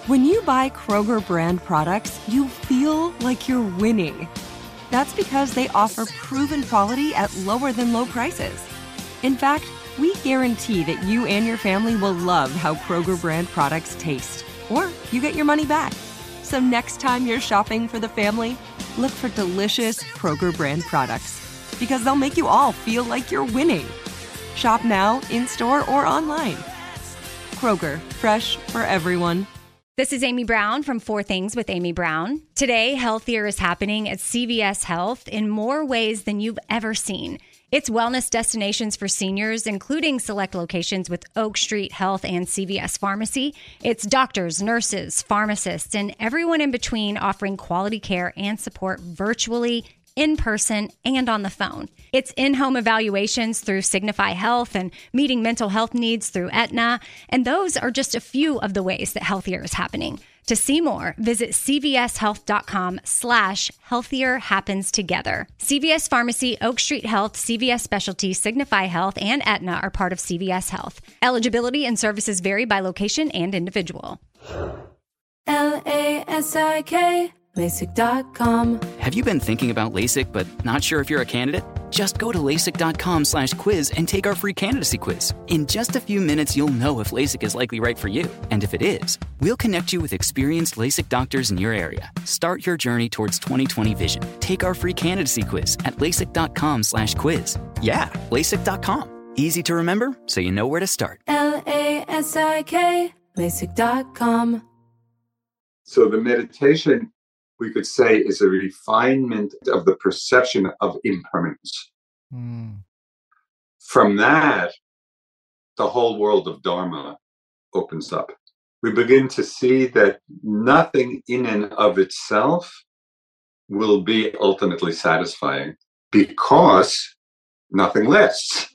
When you buy Kroger brand products, you feel like you're winning. That's because they offer proven quality at lower than low prices. In fact, we guarantee that you and your family will love how Kroger brand products taste, or you get your money back. So next time you're shopping for the family, look for delicious Kroger brand products, because they'll make you all feel like you're winning. Shop now, in-store, or online. Kroger, fresh for everyone. This is Amy Brown from 4 Things with Amy Brown. Today, healthier is happening at CVS Health in more ways than you've ever seen. It's wellness destinations for seniors, including select locations with Oak Street Health and CVS Pharmacy. It's doctors, nurses, pharmacists, and everyone in between offering quality care and support virtually, in person, and on the phone. It's in-home evaluations through Signify Health and meeting mental health needs through Aetna. And those are just a few of the ways that healthier is happening. To see more, visit cvshealth.com/healthier happens together. CVS Pharmacy, Oak Street Health, CVS Specialty, Signify Health, and Aetna are part of CVS Health. Eligibility and services vary by location and individual. LASIK, LASIK.com. Have you been thinking about LASIK but not sure if you're a candidate? Just go to LASIK.com/quiz and take our free candidacy quiz. In just a few minutes, you'll know if LASIK is likely right for you. And if it is, we'll connect you with experienced LASIK doctors in your area. Start your journey towards 20/20 vision. Take our free candidacy quiz at LASIK.com/quiz. Yeah, LASIK.com. Easy to remember, so you know where to start. LASIK, LASIK.com. So the meditation, we could say, is a refinement of the perception of impermanence. From that, the whole world of Dharma opens up. We begin to see that nothing in and of itself will be ultimately satisfying because nothing lasts.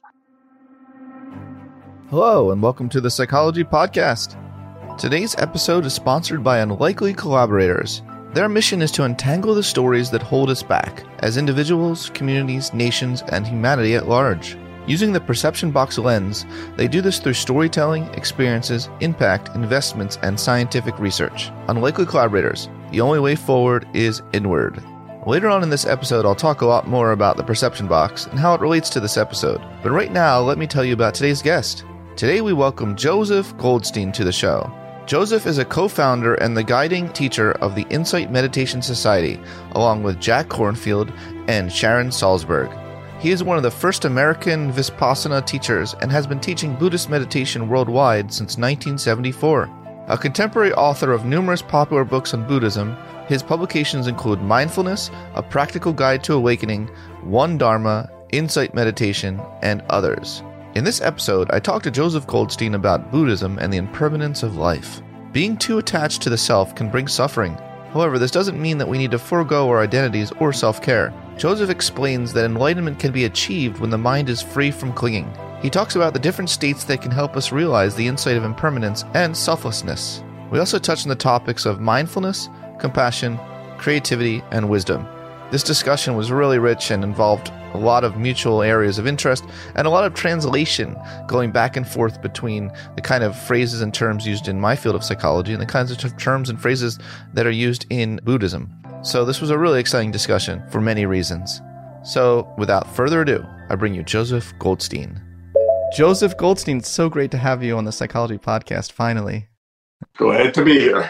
Hello, and welcome to the Psychology Podcast. Today's episode is sponsored by Unlikely Collaborators. Their mission is to untangle the stories that hold us back as individuals, communities, nations, and humanity at large. Using the perception box lens, they do this through storytelling, experiences, impact, investments, and scientific research. Unlikely Collaborators, the only way forward is inward. Later on in this episode, I'll talk a lot more about the perception box and how it relates to this episode. But right now, let me tell you about today's guest. Today we welcome Joseph Goldstein to the show. Joseph is a co-founder and the guiding teacher of the Insight Meditation Society, along with Jack Kornfield and Sharon Salzberg. He is one of the first American Vipassana teachers and has been teaching Buddhist meditation worldwide since 1974. A contemporary author of numerous popular books on Buddhism, his publications include Mindfulness, A Practical Guide to Awakening, One Dharma, Insight Meditation, and others. In this episode, I talked to Joseph Goldstein about Buddhism and the impermanence of life. Being too attached to the self can bring suffering. However, this doesn't mean that we need to forego our identities or self-care. Joseph explains that enlightenment can be achieved when the mind is free from clinging. He talks about the different states that can help us realize the insight of impermanence and selflessness. We also touch on the topics of mindfulness, compassion, creativity, and wisdom. This discussion was really rich and involved a lot of mutual areas of interest and a lot of translation going back and forth between the kind of phrases and terms used in my field of psychology and the kinds of terms and phrases that are used in Buddhism. So this was a really exciting discussion for many reasons. So without further ado, I bring you Joseph Goldstein. Joseph Goldstein, it's so great to have you on the Psychology Podcast, finally. Glad to be here.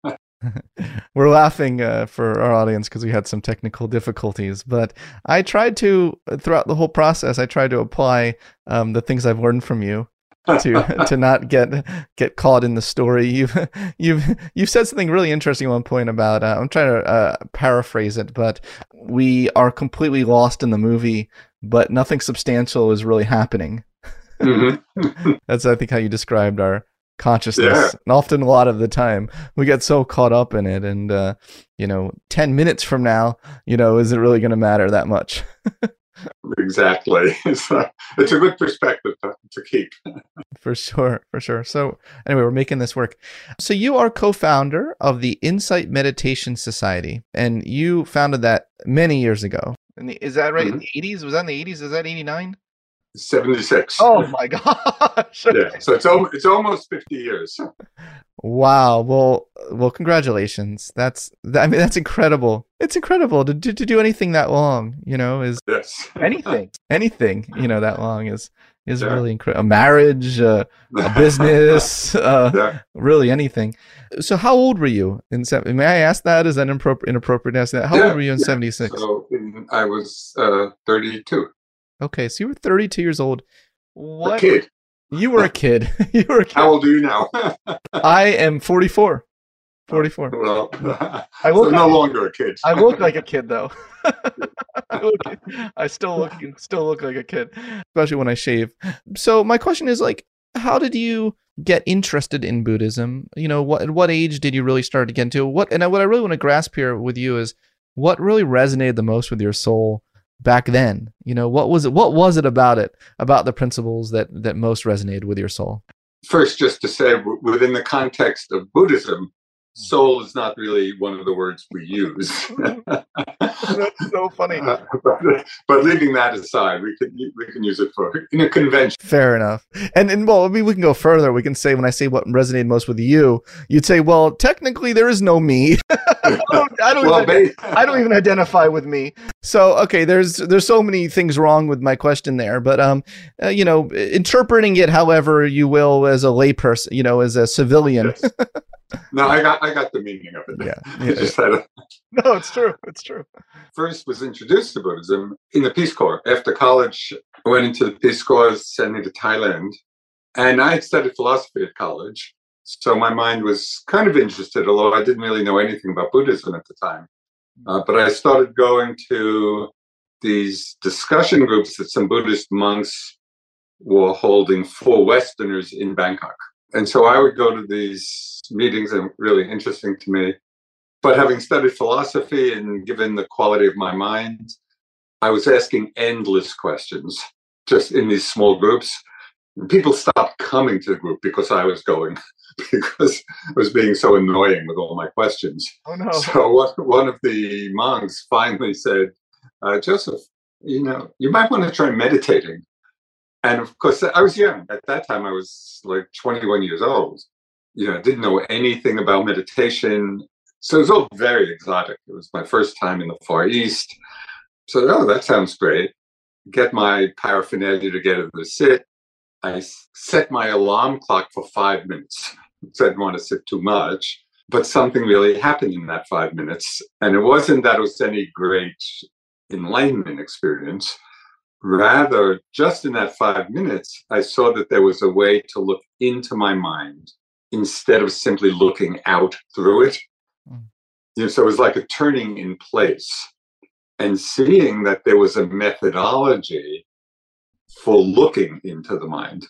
We're laughing for our audience because we had some technical difficulties, but I tried to, throughout the whole process, I tried to apply the things I've learned from you to not get caught in the story. You've said something really interesting at one point about I'm trying to paraphrase it, but we are completely lost in the movie, but nothing substantial is really happening. Mm-hmm. That's, I think, how you described our consciousness. Yeah. And often, a lot of the time, we get so caught up in it, and 10 minutes from now, is it really going to matter that much? Exactly. It's a good perspective to keep. For sure. So anyway, we're making this work. So you are co-founder of the Insight Meditation Society, and you founded that many years ago. Is that right? Mm-hmm. In the 80s? Was that in the 80s? Is that 89? 76. Oh my gosh. Yeah, so it's almost 50 years. Wow. Well, Well, congratulations. That's incredible. It's incredible to do anything that long, is Yes. anything, that long is really incredible. A marriage, a business, really anything. So how old were you may I ask that? Is that inappropriate to ask that? How old were you in 76? So I was 32. Okay. So you were 32 years old. What? A kid. You were a kid. How old are you now? I am 44. 44. Well, I look no longer a kid. I look like a kid, though. I still look like a kid, especially when I shave. So my question is, how did you get interested in Buddhism? At what age did you really start to get into what I really want to grasp here with you is what really resonated the most with your soul back then. What was it about the principles that most resonated with your soul? First, just to say, within the context of Buddhism, soul is not really one of the words we use. That's so funny. But leaving that aside, we can use it in a convention. Fair enough. And well, we can go further. We can say, when I say what resonated most with you, you'd say, well, technically there is no me. I don't even identify with me. So, okay, there's so many things wrong with my question there, but interpreting it however you will as a layperson, as a civilian. Yes. No, I got the meaning of it. Yeah. No, it's true. It's true. First was introduced to Buddhism in the Peace Corps. After college, I went into the Peace Corps, sent me to Thailand, and I had studied philosophy at college. So my mind was kind of interested, although I didn't really know anything about Buddhism at the time. But I started going to these discussion groups that some Buddhist monks were holding for Westerners in Bangkok. And so I would go to these meetings, and really interesting to me. But having studied philosophy and given the quality of my mind, I was asking endless questions just in these small groups. People stopped coming to the group because I was going, because I was being so annoying with all my questions. Oh, no. So one of the monks finally said, Joseph, you might want to try meditating. And of course, I was young. At that time, I was like 21 years old. Didn't know anything about meditation. So it was all very exotic. It was my first time in the Far East. So, that sounds great. Get my paraphernalia together to sit. I set my alarm clock for 5 minutes. So I didn't want to sit too much. But something really happened in that 5 minutes. And it wasn't that it was any great enlightenment experience. Rather, just in that 5 minutes, I saw that there was a way to look into my mind instead of simply looking out through it. So it was like a turning in place and seeing that there was a methodology for looking into the mind.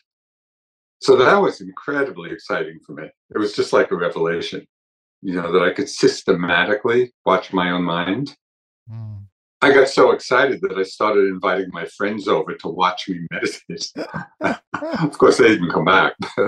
So that was incredibly exciting for me. It was just like a revelation, that I could systematically watch my own mind. I got so excited that I started inviting my friends over to watch me meditate. Of course, they didn't come back. But,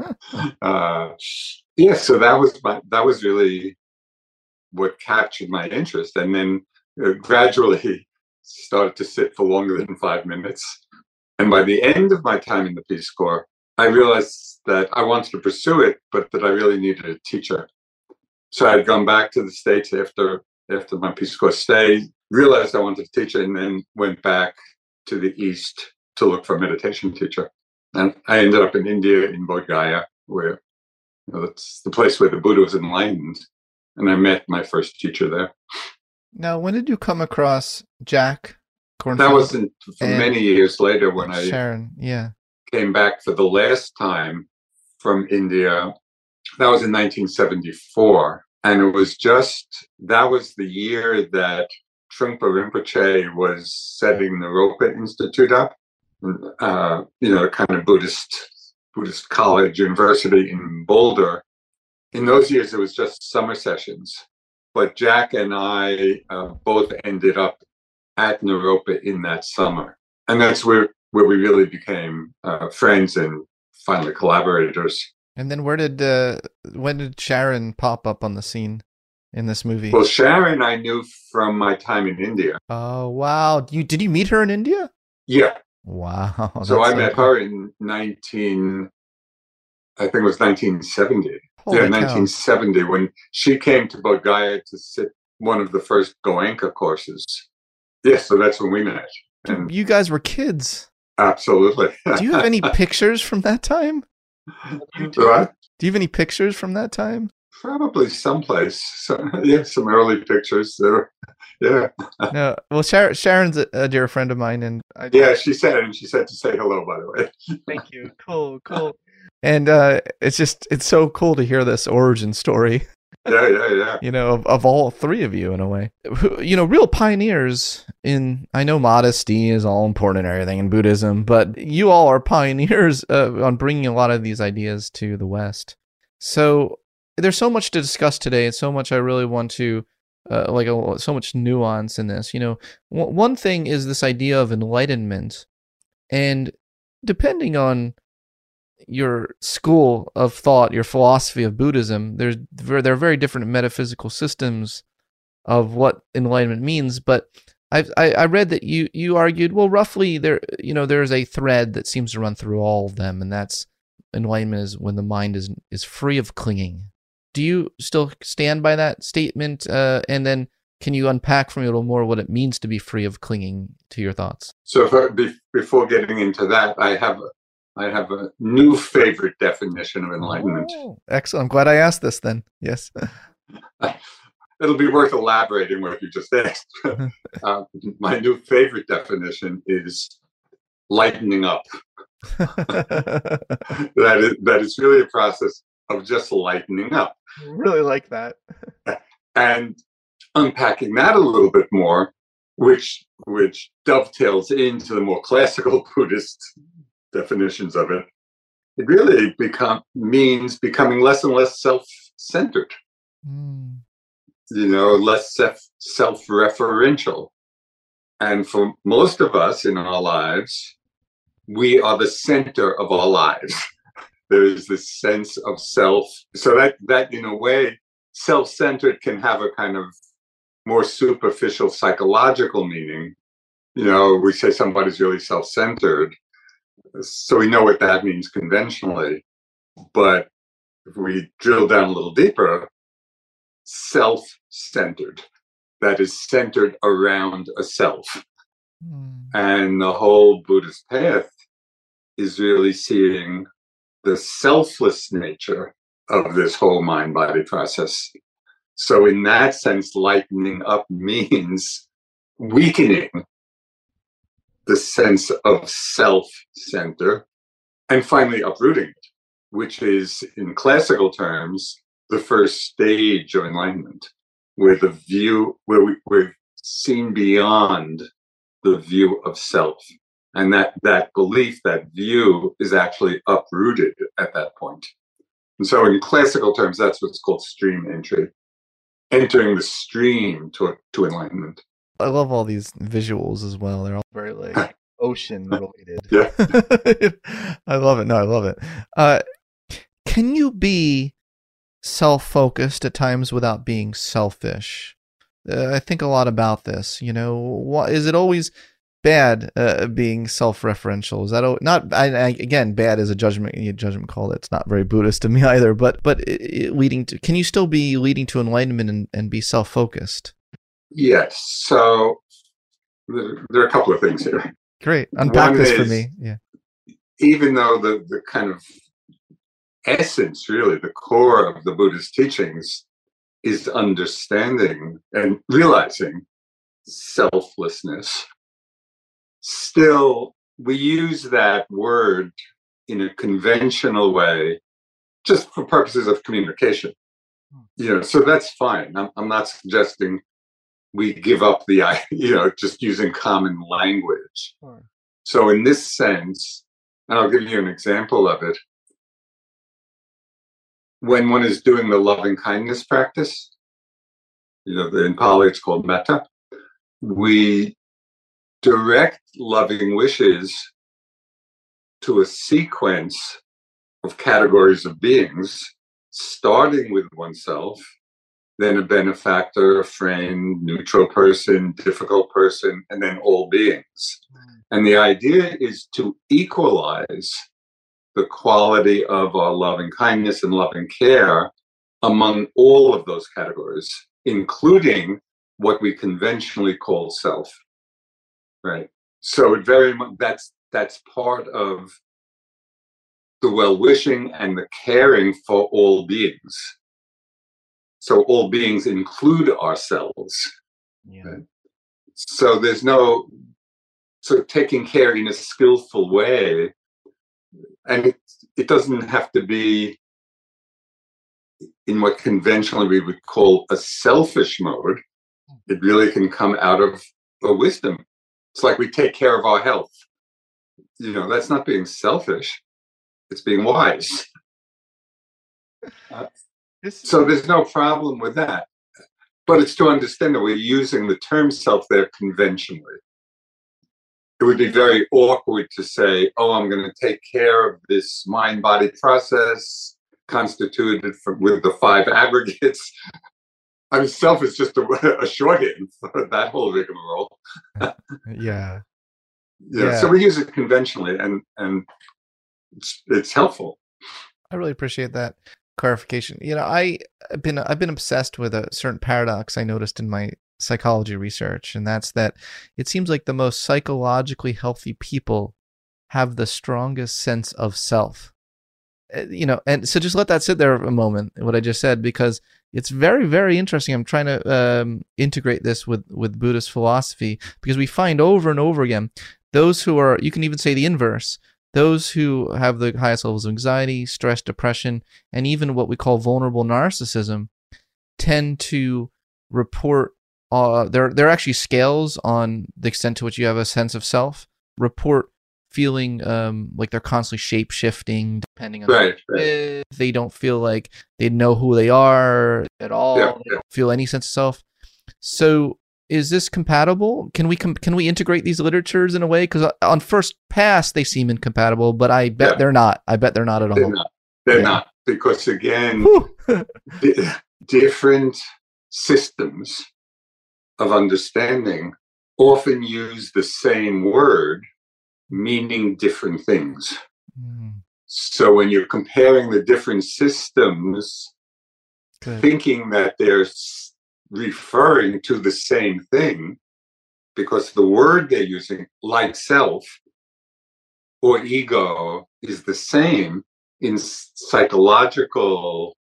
so that was really what captured my interest, and then gradually started to sit for longer than 5 minutes. And by the end of my time in the Peace Corps, I realized that I wanted to pursue it, but that I really needed a teacher. So I had gone back to the States after my Peace Corps stay, realized I wanted to teach it, and then went back to the East to look for a meditation teacher. And I ended up in India, in Bodh Gaya, where that's the place where the Buddha was enlightened. And I met my first teacher there. Now, when did you come across Jack Kornfield? That wasn't for many years later when Sharon, came back for the last time from India. That was in 1974. And it was that was the year that Trungpa Rinpoche was setting the Ropa Institute up, a kind of Buddhist college, university in Boulder. In those years, it was just summer sessions. But Jack and I both ended up at Naropa in that summer. And that's where we really became friends and finally collaborators. And then when did Sharon pop up on the scene in this movie? Well, Sharon I knew from my time in India. Oh, wow. Did you meet her in India? Yeah. Wow. So I met her in 1970. Holy cow. 1970, when she came to Bodh Gaya to sit one of the first Goenka courses. Yes, so that's when we met. And you guys were kids. Absolutely. Do you have any pictures from that time? What? Do you have any pictures from that time? Probably someplace. Some early pictures there. Yeah. No. Well, Sharon's a dear friend of mine, and she said to say hello, by the way. Thank you. Cool. And it's so cool to hear this origin story. Yeah. You know, of all three of you in a way. You know, real pioneers I know modesty is all important and everything in Buddhism, but you all are pioneers on bringing a lot of these ideas to the West. So there's so much to discuss today, and so much I really want to, so much nuance in this. You know, one thing is this idea of enlightenment, and depending on your school of thought, your philosophy of Buddhism, there are very different metaphysical systems of what enlightenment means. But I read that you argued, well, roughly there's a thread that seems to run through all of them, and that's enlightenment is when the mind is free of clinging. Do you still stand by that statement? And then can you unpack for me a little more what it means to be free of clinging to your thoughts? So before getting into that, I have a new favorite definition of enlightenment. Oh, excellent. I'm glad I asked this then. Yes. It'll be worth elaborating what you just asked. My new favorite definition is lightening up. That is really a process of just lightening up. Really like that. And unpacking that a little bit more, which dovetails into the more classical Buddhist definitions of it, it really means becoming less and less self-centered. You know, less self-referential. And for most of us in our lives, we are the center of our lives. There is this sense of self. So that in a way, self-centered can have a kind of more superficial psychological meaning. You know, we say somebody's really self-centered. So we know what that means conventionally. But if we drill down a little deeper, self-centered, that is centered around a self. And the whole Buddhist path is really seeing the selfless nature of this whole mind-body process. So in that sense, lightening up means weakening the sense of self-center and finally uprooting it, which is, in classical terms, the first stage of enlightenment, where we've seen beyond the view of self. And that belief, that view, is actually uprooted at that point. And so in classical terms, that's what's called stream entry, entering the stream to enlightenment. I love all these visuals as well. They're all very like ocean related. Yeah. I love it. No, I love it. Can you be self-focused at times without being selfish? I think a lot about this. You know, is it always bad being self-referential? Is that not? Again, bad is a judgment call. That's not very Buddhist to me either. But leading to, can you still be leading to enlightenment and be self-focused? Yes. So there are a couple of things here. Great, unpack this for me. Yeah. Even though the kind of essence, really, the core of the Buddhist teachings is understanding and realizing selflessness, still we use that word in a conventional way just for purposes of communication. You know, so that's fine. I'm not suggesting we give up just using common language. Sure. So in this sense, and I'll give you an example of it, when one is doing the loving kindness practice, in Pali it's called metta, we direct loving wishes to a sequence of categories of beings, starting with oneself, then a benefactor, a friend, neutral person, difficult person, and then all beings. And the idea is to equalize the quality of our loving kindness and loving care among all of those categories, including what we conventionally call self. Right. So it very much that's part of the well-wishing and the caring for all beings. So all beings include ourselves. Yeah. Right? So so taking care in a skillful way, and it doesn't have to be in what conventionally we would call a selfish mode. It really can come out of a wisdom. It's like we take care of our health. That's not being selfish. It's being wise. So there's no problem with that. But it's to understand that we're using the term self there conventionally. It would be very awkward to say, oh, I'm going to take care of this mind-body process constituted with the 5 aggregates. I mean, self is just a shorthand for that whole rigmarole. Yeah. So we use it conventionally, and it's helpful. I really appreciate that clarification. I've been obsessed with a certain paradox I noticed in my psychology research, and that's that it seems like the most psychologically healthy people have the strongest sense of self. And so just let that sit there a moment, what I just said, because it's very, very interesting. I'm trying to integrate this with Buddhist philosophy, because we find over and over again, those who are, you can even say the inverse, those who have the highest levels of anxiety, stress, depression, and even what we call vulnerable narcissism tend to report, there are actually scales on the extent to which you have a sense of self, report feeling like they're constantly shape-shifting depending on right. They don't feel like they know who they are at all. Yeah. They don't feel any sense of self. So is this compatible? Can we integrate these literatures in a way? Because on first pass they seem incompatible, but I bet they're not. I bet they're not at all. They're not, because again, different systems of understanding often use the same word meaning different things. So when you're comparing the different systems, thinking that they're referring to the same thing, because the word they're using, like self or ego, is the same in the psychological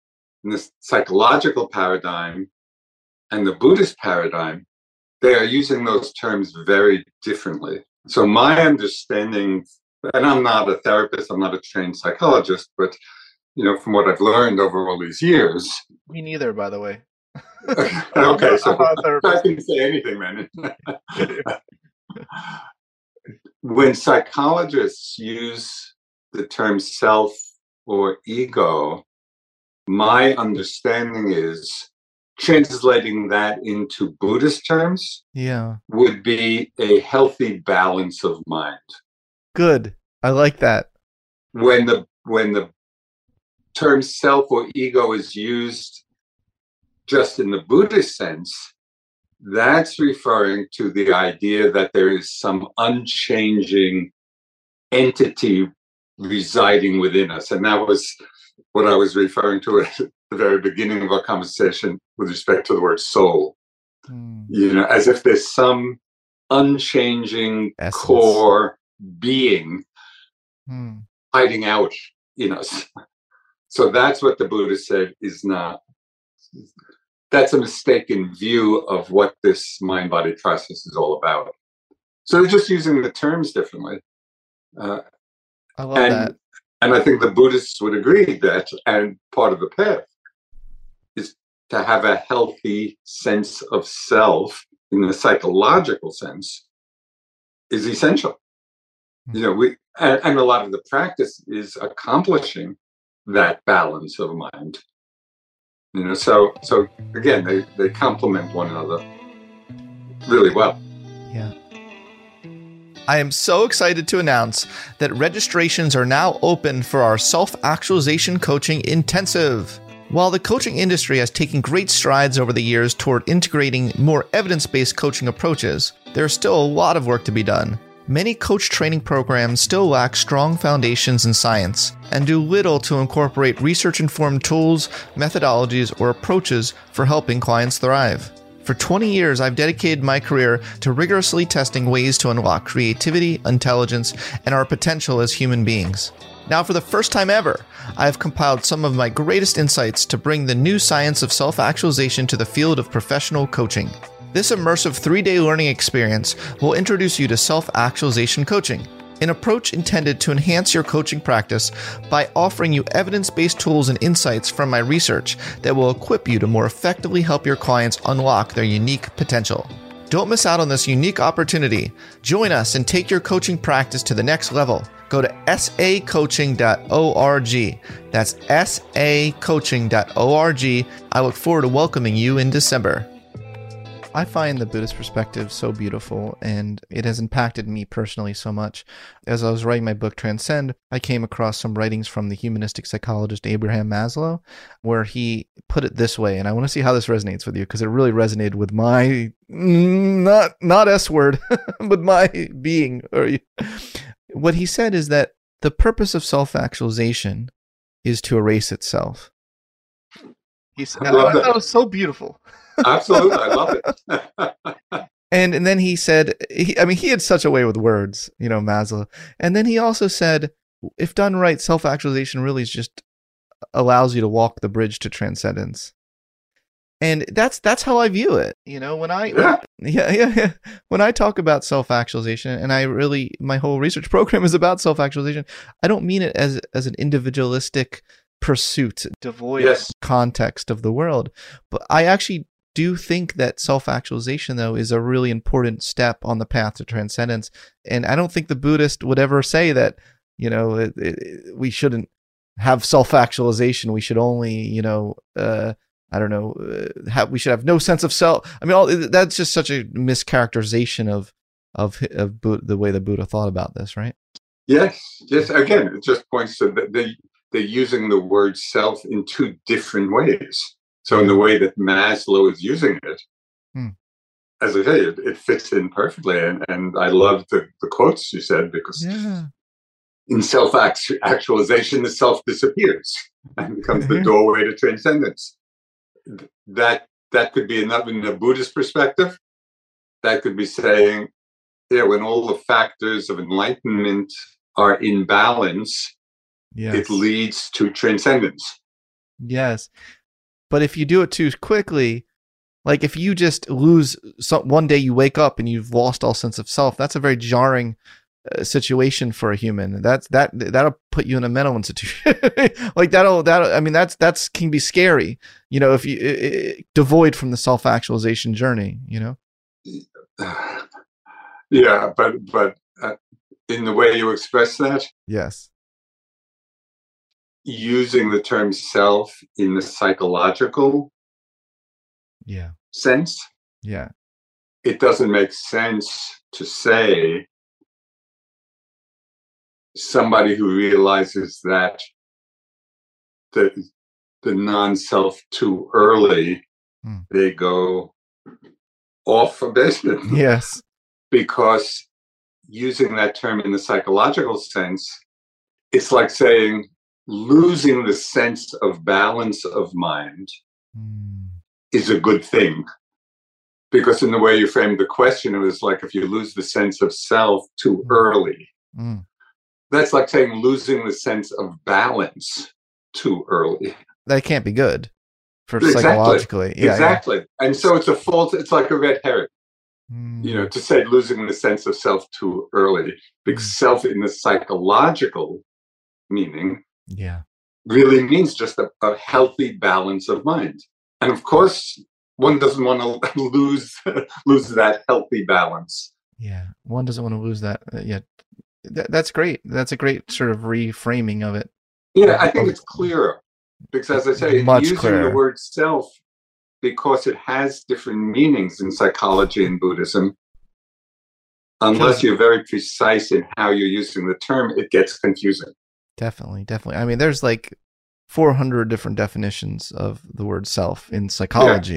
paradigm and the Buddhist paradigm, they are using those terms very differently. So my understanding, and I'm not a therapist, I'm not a trained psychologist, but from what I've learned over all these years. Me neither, by the way. Okay, so I can say anything then. When psychologists use the term self or ego, my understanding is translating that into Buddhist terms would be a healthy balance of mind. Good. I like that. When the term self or ego is used just in the Buddhist sense, that's referring to the idea that there is some unchanging entity residing within us. And that was what I was referring to at the very beginning of our conversation with respect to the word soul. As if there's some unchanging essence, core being hiding out in us. So that's what the Buddha said is not. That's a mistaken view of what this mind-body process is all about. So they're just using the terms differently. I love that. And I think the Buddhists would agree that, and part of the path is to have a healthy sense of self in the psychological sense is essential. And a lot of the practice is accomplishing that balance of mind. So again, they complement one another really well. Yeah. I am so excited to announce that registrations are now open for our Self-Actualization Coaching Intensive. While the coaching industry has taken great strides over the years toward integrating more evidence-based coaching approaches, there is still a lot of work to be done. Many coach training programs still lack strong foundations in science and do little to incorporate research-informed tools, methodologies, or approaches for helping clients thrive. For 20 years, I've dedicated my career to rigorously testing ways to unlock creativity, intelligence, and our potential as human beings. Now, for the first time ever, I have compiled some of my greatest insights to bring the new science of self-actualization to the field of professional coaching. This immersive 3-day learning experience will introduce you to self-actualization coaching, an approach intended to enhance your coaching practice by offering you evidence-based tools and insights from my research that will equip you to more effectively help your clients unlock their unique potential. Don't miss out on this unique opportunity. Join us and take your coaching practice to the next level. Go to sacoaching.org. That's sacoaching.org. I look forward to welcoming you in December. I find the Buddhist perspective so beautiful, and it has impacted me personally so much. As I was writing my book, Transcend, I came across some writings from the humanistic psychologist Abraham Maslow, where he put it this way, and I want to see how this resonates with you, because it really resonated with my, not S word, but my being. What he said is that the purpose of self-actualization is to erase itself. He said, I thought it was so beautiful. Absolutely, I love it. And then he said, he had such a way with words, Maslow. And then he also said, if done right, self-actualization really just allows you to walk the bridge to transcendence. And that's how I view it. When I talk about self-actualization, and my whole research program is about self-actualization, I don't mean it as an individualistic pursuit devoid of context of the world, but I actually do think that self-actualization, though, is a really important step on the path to transcendence. And I don't think the Buddhist would ever say that, we shouldn't have self-actualization. We should only, we should have no sense of self. That's just such a mischaracterization of the way the Buddha thought about this, right? Yes. Again, it just points to they're using the word self in two different ways. So in the way that Maslow is using it, as I say, it fits in perfectly. And I love the quotes you said, because in self-actualization, the self disappears and becomes the doorway to transcendence. That could be in a Buddhist perspective. That could be saying, when all the factors of enlightenment are in balance, it leads to transcendence. Yes. But if you do it too quickly, like if you just lose one day you wake up and you've lost all sense of self, that's a very jarring situation for a human. That'll put you in a mental institution. Like that can be scary, if you devoid from the self-actualization journey, Yeah, but in the way you express that, yes, using the term self in the psychological sense, it doesn't make sense to say somebody who realizes that the non-self too early, they go off a bit. Yes. Because using that term in the psychological sense, it's like saying losing the sense of balance of mind is a good thing. Because in the way you framed the question, it was like if you lose the sense of self too early. That's like saying losing the sense of balance too early. That can't be good for psychologically. Exactly. And so it's it's like a red herring. To say losing the sense of self too early, because self in the psychological meaning really means just a healthy balance of mind. And of course, one doesn't want to lose that healthy balance. Yeah, one doesn't want to lose that yet. That's great. That's a great sort of reframing of it. Yeah, I think it's clearer. Because as I say, using the word self, because it has different meanings in psychology and Buddhism, unless you're very precise in how you're using the term, it gets confusing. Definitely. There's like 400 different definitions of the word self in psychology.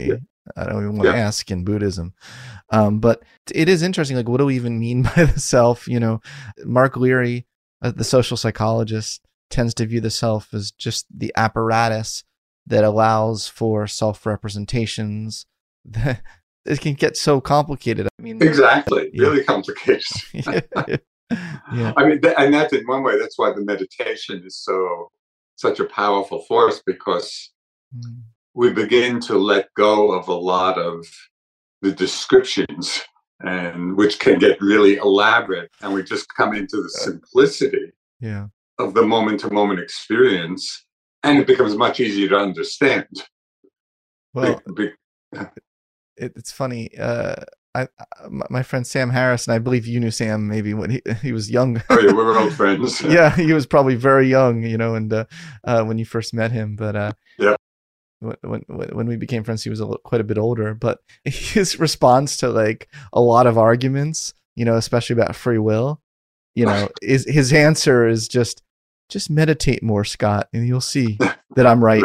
I don't even want to ask in Buddhism. But it is interesting. Like, what do we even mean by the self? You know, Mark Leary, the social psychologist, tends to view the self as just the apparatus that allows for self-representations. It can get so complicated. I mean, exactly, really complicated. Yeah. I mean, and that's in one way. That's why the meditation is such a powerful force, because we begin to let go of a lot of the descriptions, and which can get really elaborate, and we just come into the simplicity of the moment-to-moment experience, and it becomes much easier to understand. Well, it's funny. My friend Sam Harris, and I believe you knew Sam maybe when he was young. Oh yeah, we were old friends. Yeah, he was probably very young, you know, and when you first met him, but when we became friends, he was quite a bit older. But his response to like a lot of arguments, you know, especially about free will, you know, his answer is just meditate more, Scott, and you'll see that I'm right.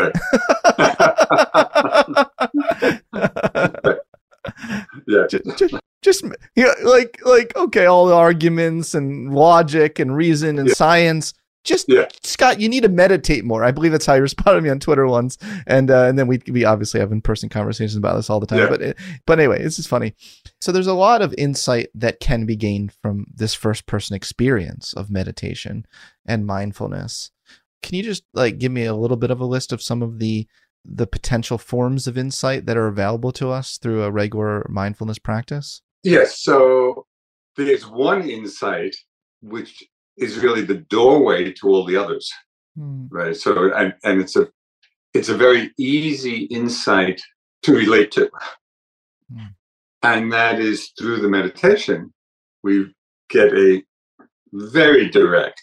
Yeah. Just you know, like okay, all the arguments and logic and reason and science. Scott, you need to meditate more. I believe that's how you responded to me on Twitter once, and then we obviously have in-person conversations about this all the time. Yeah. But anyway, this is funny. So there's a lot of insight that can be gained from this first-person experience of meditation and mindfulness. Can you just like give me a little bit of a list of some of the potential forms of insight that are available to us through a regular mindfulness practice? Yes. So there's one insight which is really the doorway to all the others, right? So and it's a very easy insight to relate to, and that is through the meditation we get a very direct,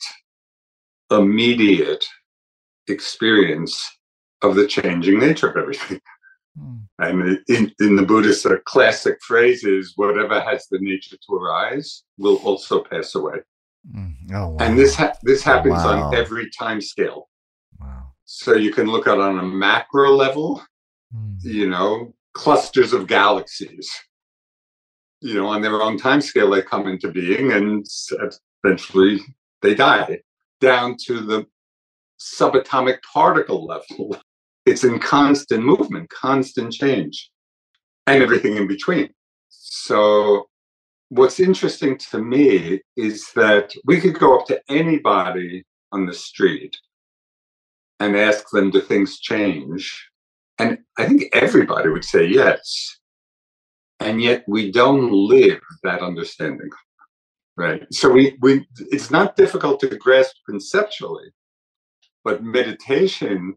immediate experience of the changing nature of everything. And in the Buddhist, a classic phrase is, whatever has the nature to arise will also pass away. Oh, wow. And this happens on every time scale. Wow. So you can look at on a macro level, you know, clusters of galaxies, you know, on their own time scale, they come into being and eventually they die, down to the subatomic particle level. It's in constant movement, constant change, and everything in between. So what's interesting to me is that we could go up to anybody on the street and ask them, do things change? And I think everybody would say yes. And yet we don't live that understanding, right? So we it's not difficult to grasp conceptually, but meditation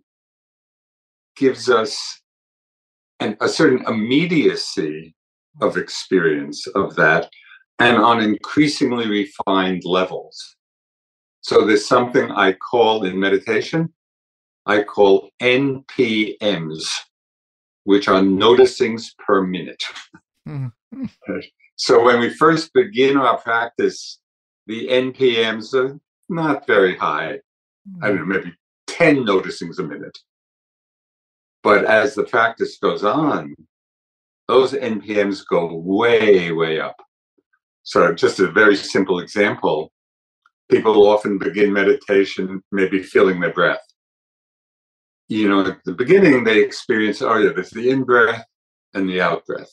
gives us a certain immediacy of experience of that, and on increasingly refined levels. So there's something I call in meditation, I call NPMs, which are noticings per minute. So when we first begin our practice, the NPMs are not very high. I don't know, maybe 10 noticings a minute. But as the practice goes on, those NPMs go way, way up. So just a very simple example, people often begin meditation maybe feeling their breath. You know, at the beginning, they experience, there's the in-breath and the out-breath.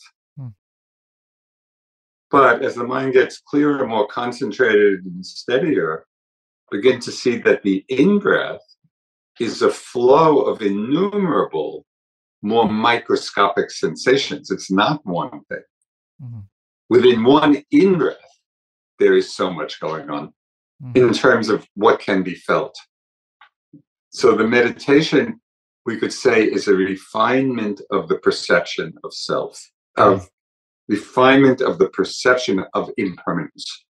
But as the mind gets clearer, more concentrated and steadier, begin to see that the in-breath is a flow of innumerable, more microscopic sensations. It's not one thing. Within one in-breath, there is so much going on in terms of what can be felt. So the meditation, we could say, is a refinement of the perception of self, of refinement of the perception of impermanence.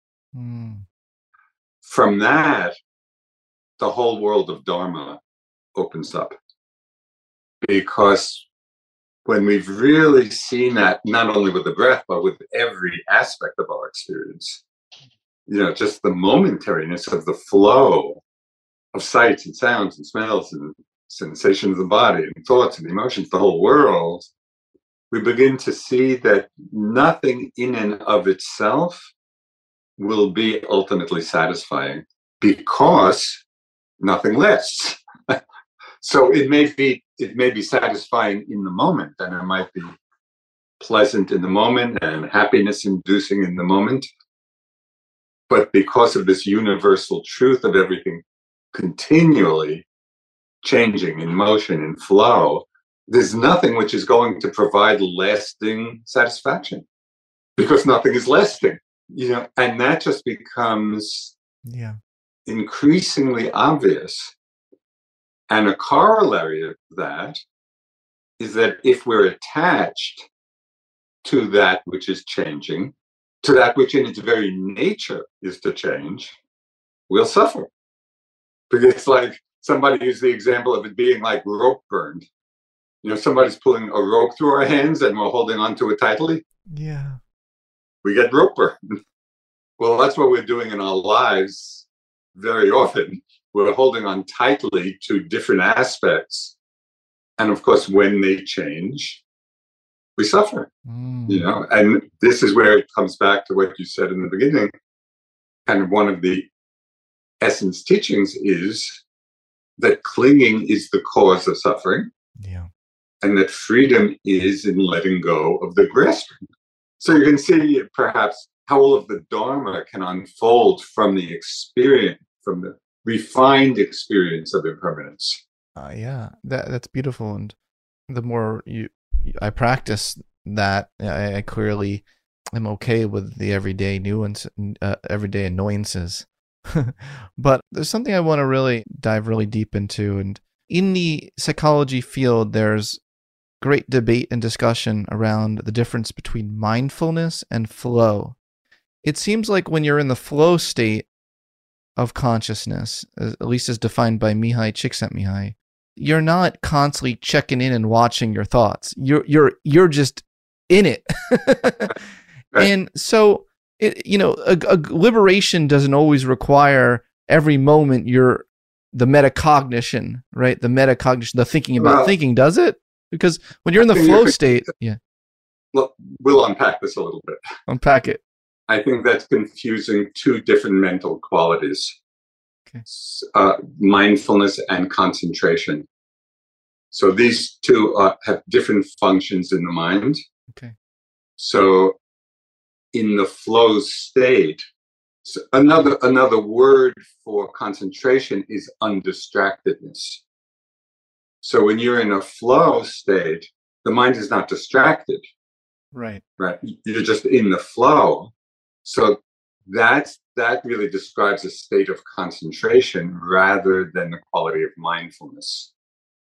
From that, the whole world of Dharma opens up. Because when we've really seen that, not only with the breath, but with every aspect of our experience, you know, just the momentariness of the flow of sights and sounds and smells and sensations of the body and thoughts and emotions, the whole world, we begin to see that nothing in and of itself will be ultimately satisfying because nothing lasts. So it may be satisfying in the moment, and it might be pleasant in the moment and happiness inducing in the moment. But because of this universal truth of everything continually changing in motion and flow, there's nothing which is going to provide lasting satisfaction because nothing is lasting, and that just becomes increasingly obvious. And a corollary of that is that if we're attached to that which is changing, to that which in its very nature is to change, we'll suffer. Because it's like somebody used the example of it being like rope burned. Somebody's pulling a rope through our hands and we're holding onto it tightly. Yeah. We get rope burn. Well, that's what we're doing in our lives very often. We're holding on tightly to different aspects. And of course, when they change, we suffer. And this is where it comes back to what you said in the beginning. Kind of one of the essence teachings is that clinging is the cause of suffering. Yeah. And that freedom is in letting go of the grasping. So you can see perhaps how all of the Dharma can unfold from the experience, from the refined experience of impermanence. That's beautiful. And the more I practice that, I clearly am okay with the everyday everyday annoyances. But there's something I want to really dive really deep into. And in the psychology field, there's great debate and discussion around the difference between mindfulness and flow. It seems like when you're in the flow state of consciousness, at least as defined by Mihai Csikszentmihalyi, you're not constantly checking in and watching your thoughts. You're just in it. And so a liberation doesn't always require every moment the metacognition, right? The metacognition, the thinking about thinking, does it? Because when you're in the flow state, Look, we'll unpack this a little bit. Unpack it. I think that's confusing two different mental qualities. Okay. Mindfulness and concentration. So these two have different functions in the mind. Okay. So in the flow state, so another word for concentration is undistractedness. So when you're in a flow state, the mind is not distracted. Right. You're just in the flow. So that really describes a state of concentration rather than the quality of mindfulness.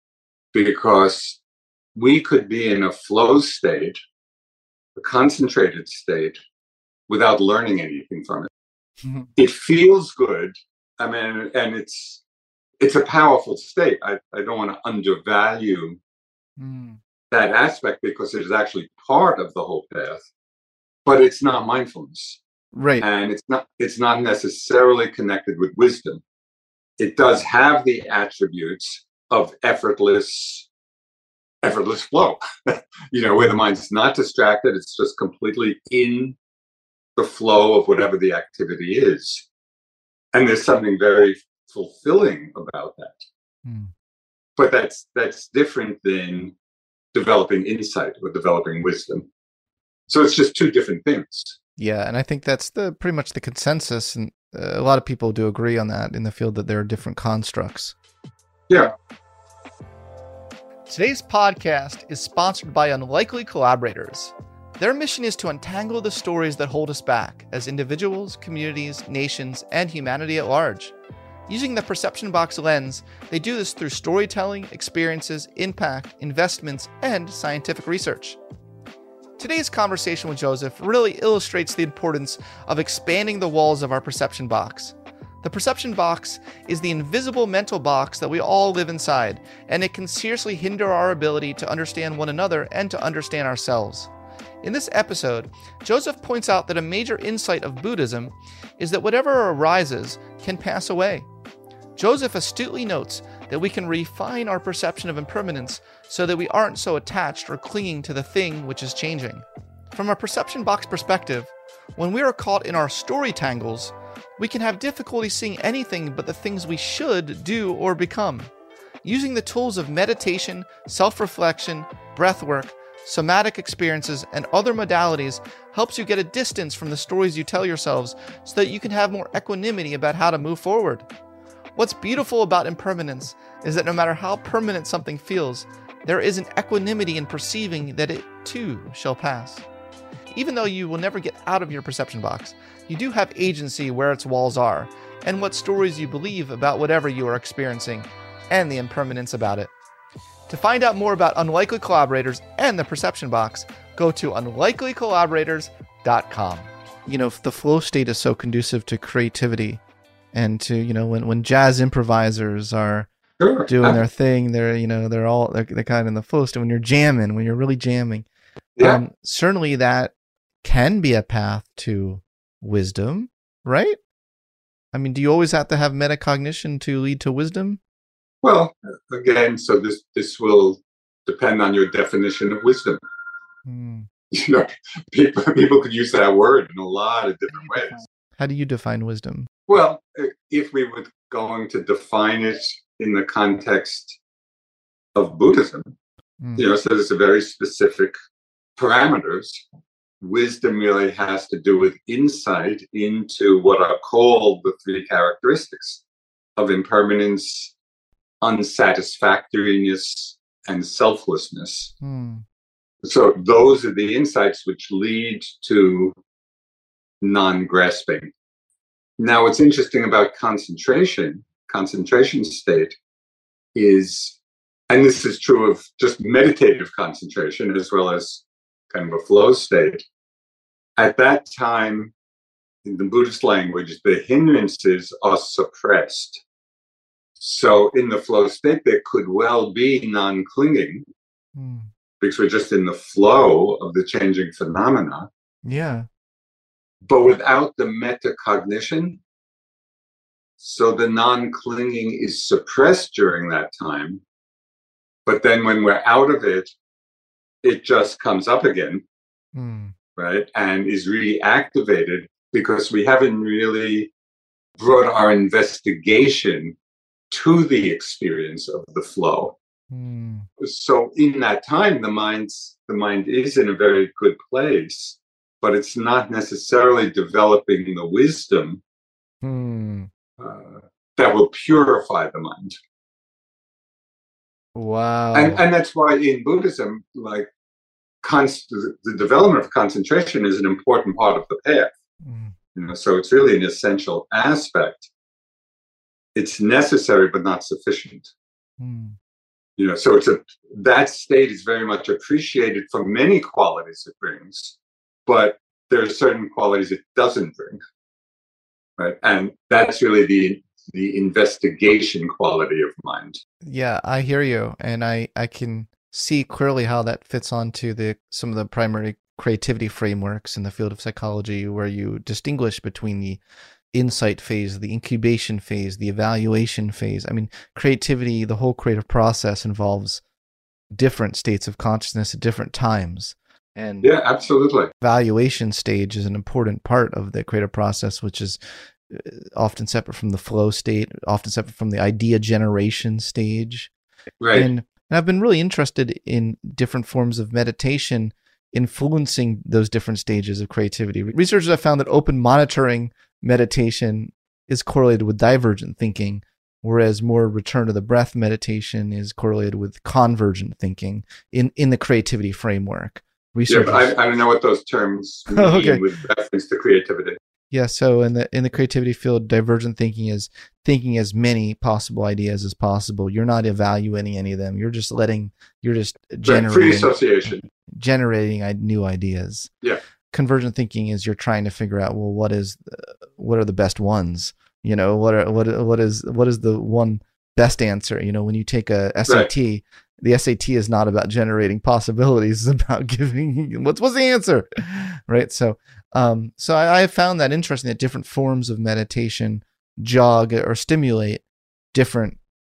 Because we could be in a flow state, a concentrated state, without learning anything from it. Mm-hmm. It feels good. I mean, and it's a powerful state. I don't want to undervalue that aspect because it is actually part of the whole path, but it's not mindfulness. Right. And it's not necessarily connected with wisdom. It does have the attributes of effortless flow, where the mind's not distracted. It's just completely in the flow of whatever the activity is. And there's something very fulfilling about that. But that's different than developing insight or developing wisdom. So it's just two different things. Yeah, and I think that's pretty much the consensus, and a lot of people do agree on that in the field, that there are different constructs. Yeah. Today's podcast is sponsored by Unlikely Collaborators. Their mission is to untangle the stories that hold us back as individuals, communities, nations, and humanity at large. Using the Perception Box lens, they do this through storytelling, experiences, impact, investments, and scientific research. Today's conversation with Joseph really illustrates the importance of expanding the walls of our perception box. The perception box is the invisible mental box that we all live inside, and it can seriously hinder our ability to understand one another and to understand ourselves. In this episode, Joseph points out that a major insight of Buddhism is that whatever arises can pass away. Joseph astutely notes that we can refine our perception of impermanence so that we aren't so attached or clinging to the thing which is changing. From a perception box perspective, when we are caught in our story tangles, we can have difficulty seeing anything but the things we should do or become. Using the tools of meditation, self-reflection, breathwork, somatic experiences, and other modalities helps you get a distance from the stories you tell yourselves so that you can have more equanimity about how to move forward. What's beautiful about impermanence is that no matter how permanent something feels, there is an equanimity in perceiving that it too shall pass. Even though you will never get out of your perception box, you do have agency where its walls are, and what stories you believe about whatever you are experiencing, and the impermanence about it. To find out more about Unlikely Collaborators and the Perception Box, go to unlikelycollaborators.com. You know, the flow state is so conducive to creativity and to, you know, when jazz improvisers are doing their thing, they're kind of in the flow state. When you're really jamming, certainly that can be a path to wisdom, right? I mean, do you always have to have metacognition to lead to wisdom? Well, again, so this will depend on your definition of wisdom. You know, people could use that word in a lot of different ways. How do you define wisdom? Well, if we were going to define it in the context of Buddhism, you know, so there's a very specific parameters. Wisdom really has to do with insight into what are called the three characteristics of impermanence, unsatisfactoriness, and selflessness. So those are the insights which lead to non-grasping. Now, what's interesting about concentration state is, and this is true of just meditative concentration as well as kind of a flow state, at that time, in the Buddhist language, the hindrances are suppressed. So in the flow state, there could well be non-clinging because we're just in the flow of the changing phenomena. Yeah. But without the metacognition, so the non-clinging is suppressed during that time. But then when we're out of it, it just comes up again, right? And is really activated because we haven't really brought our investigation to the experience of the flow. So in that time, the mind is in a very good place, but it's not necessarily developing the wisdom that will purify the mind. Wow. And that's why in Buddhism, like the development of concentration is an important part of the path. You know, so it's really an essential aspect. It's necessary, but not sufficient. You know, so that state is very much appreciated for many qualities it brings, but there are certain qualities it doesn't bring, right? And that's really the investigation quality of mind. Yeah, I hear you, and I can see clearly how that fits onto some of the primary creativity frameworks in the field of psychology, where you distinguish between the insight phase, the incubation phase, the evaluation phase. I mean, creativity, the whole creative process involves different states of consciousness at different times. And yeah, absolutely. Evaluation stage is an important part of the creative process, which is often separate from the flow state, often separate from the idea generation stage. Right. And I've been really interested in different forms of meditation influencing those different stages of creativity. Researchers have found that open monitoring meditation is correlated with divergent thinking, whereas more return to the breath meditation is correlated with convergent thinking in the creativity framework. Yeah, but I don't know what those terms mean with reference to creativity. Yeah, so in the creativity field, divergent thinking is thinking as many possible ideas as possible. You're not evaluating any of them. You're just generating free association, generating new ideas. Yeah. Convergent thinking is you're trying to figure out, well, what are the best ones? You know, what is the one best answer? You know, when you take a SAT, right, the SAT is not about generating possibilities; it's about giving what's the answer, right? So I have found that interesting that different forms of meditation jog or stimulate different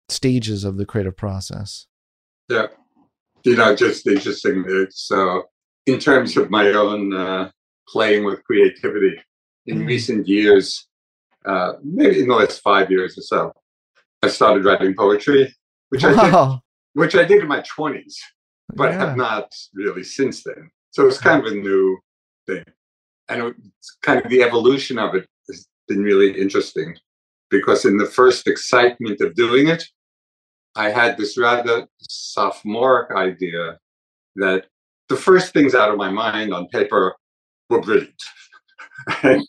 stages of the creative process. Yeah. Just interesting. It's in terms of my own playing with creativity in recent years, maybe in the last 5 years or so, I started writing poetry, which I did in my 20s, but have not really since then. So it's kind of a new thing. And it's kind of the evolution of it has been really interesting, because in the first excitement of doing it, I had this rather sophomoric idea that the first things out of my mind on paper were brilliant. and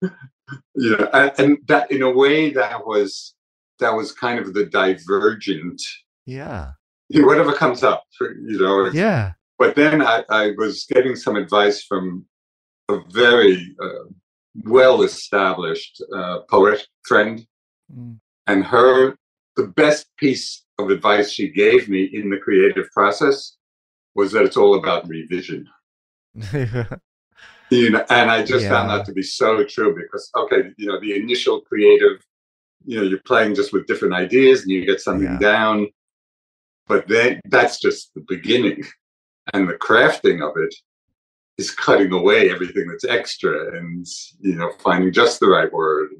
that in a way that was kind of the divergent. Yeah. Whatever comes up, Yeah. But then I was getting some advice from a very well-established poet friend, and the best piece of advice she gave me in the creative process was that it's all about revision. And I just found that to be so true, because the initial creative, you're playing just with different ideas and you get something down, but then that's just the beginning, and the crafting of it is cutting away everything that's extra and finding just the right word.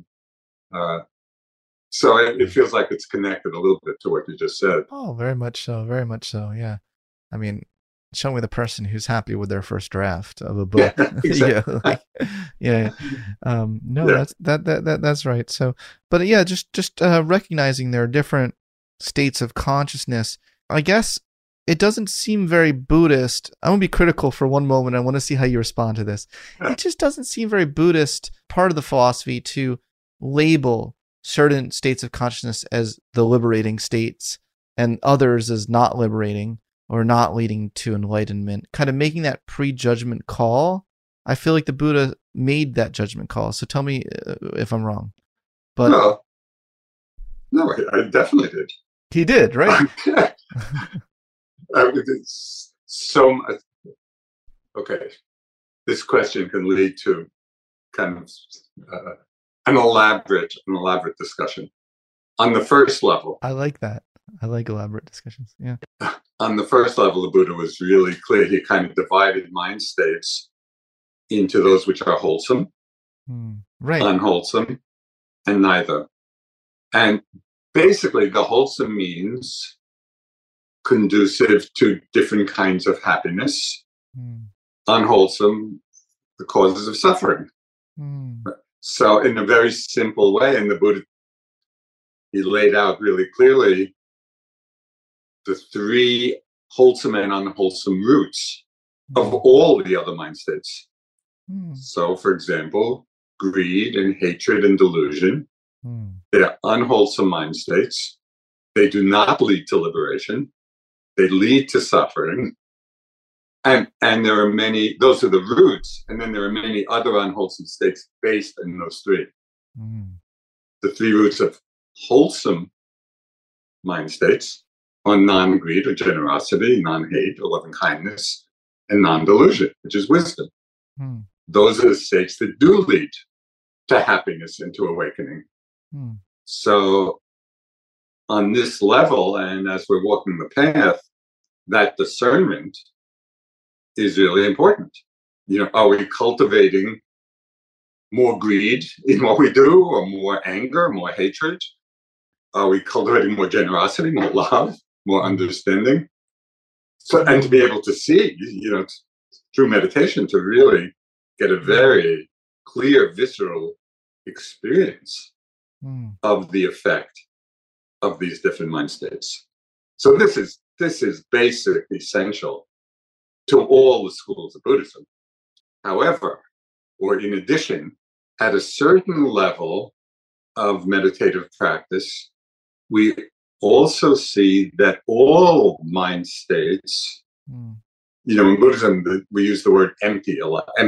So it feels like it's connected a little bit to what you just said. Oh, very much so. Very much so. Yeah. I mean, show me the person who's happy with their first draft of a book. That's right. So, but yeah, just recognizing there are different states of consciousness. I guess it doesn't seem very Buddhist. I'm going to be critical for one moment. I want to see how you respond to this. It just doesn't seem very Buddhist, part of the philosophy, to label certain states of consciousness as the liberating states and others as not liberating or not leading to enlightenment, kind of making that prejudgment call. I feel like the Buddha made that judgment call. So tell me if I'm wrong. But no, I definitely did. He did, right? So much. Okay, this question can lead to kind of an elaborate discussion. On the first level, I like that. I like elaborate discussions. Yeah. On the first level, the Buddha was really clear. He kind of divided mind states into those which are wholesome, unwholesome, and neither. And basically, the wholesome means conducive to different kinds of happiness. Unwholesome, the causes of suffering. So in a very simple way, and the Buddha, he laid out really clearly the three wholesome and unwholesome roots of all the other mind states. So, for example, greed and hatred and delusion, they're unwholesome mind states. They do not lead to liberation. They lead to suffering. And there are many, those are the roots, and then there are many other unwholesome states based in those three. The three roots of wholesome mind states are non-greed or generosity, non-hate or loving kindness, and non-delusion, which is wisdom. Those are the states that do lead to happiness and to awakening. So on this level, and as we're walking the path, that discernment is really important. Are we cultivating more greed in what we do, or more anger, more hatred? Are we cultivating more generosity, more love, more understanding? So, and to be able to see, through meditation, to really get a very clear, visceral experience of the effect of these different mind states. So this is basic, essential to all the schools of Buddhism. However, or in addition, at a certain level of meditative practice, we also see that all mind states, in Buddhism, we use the word emptiness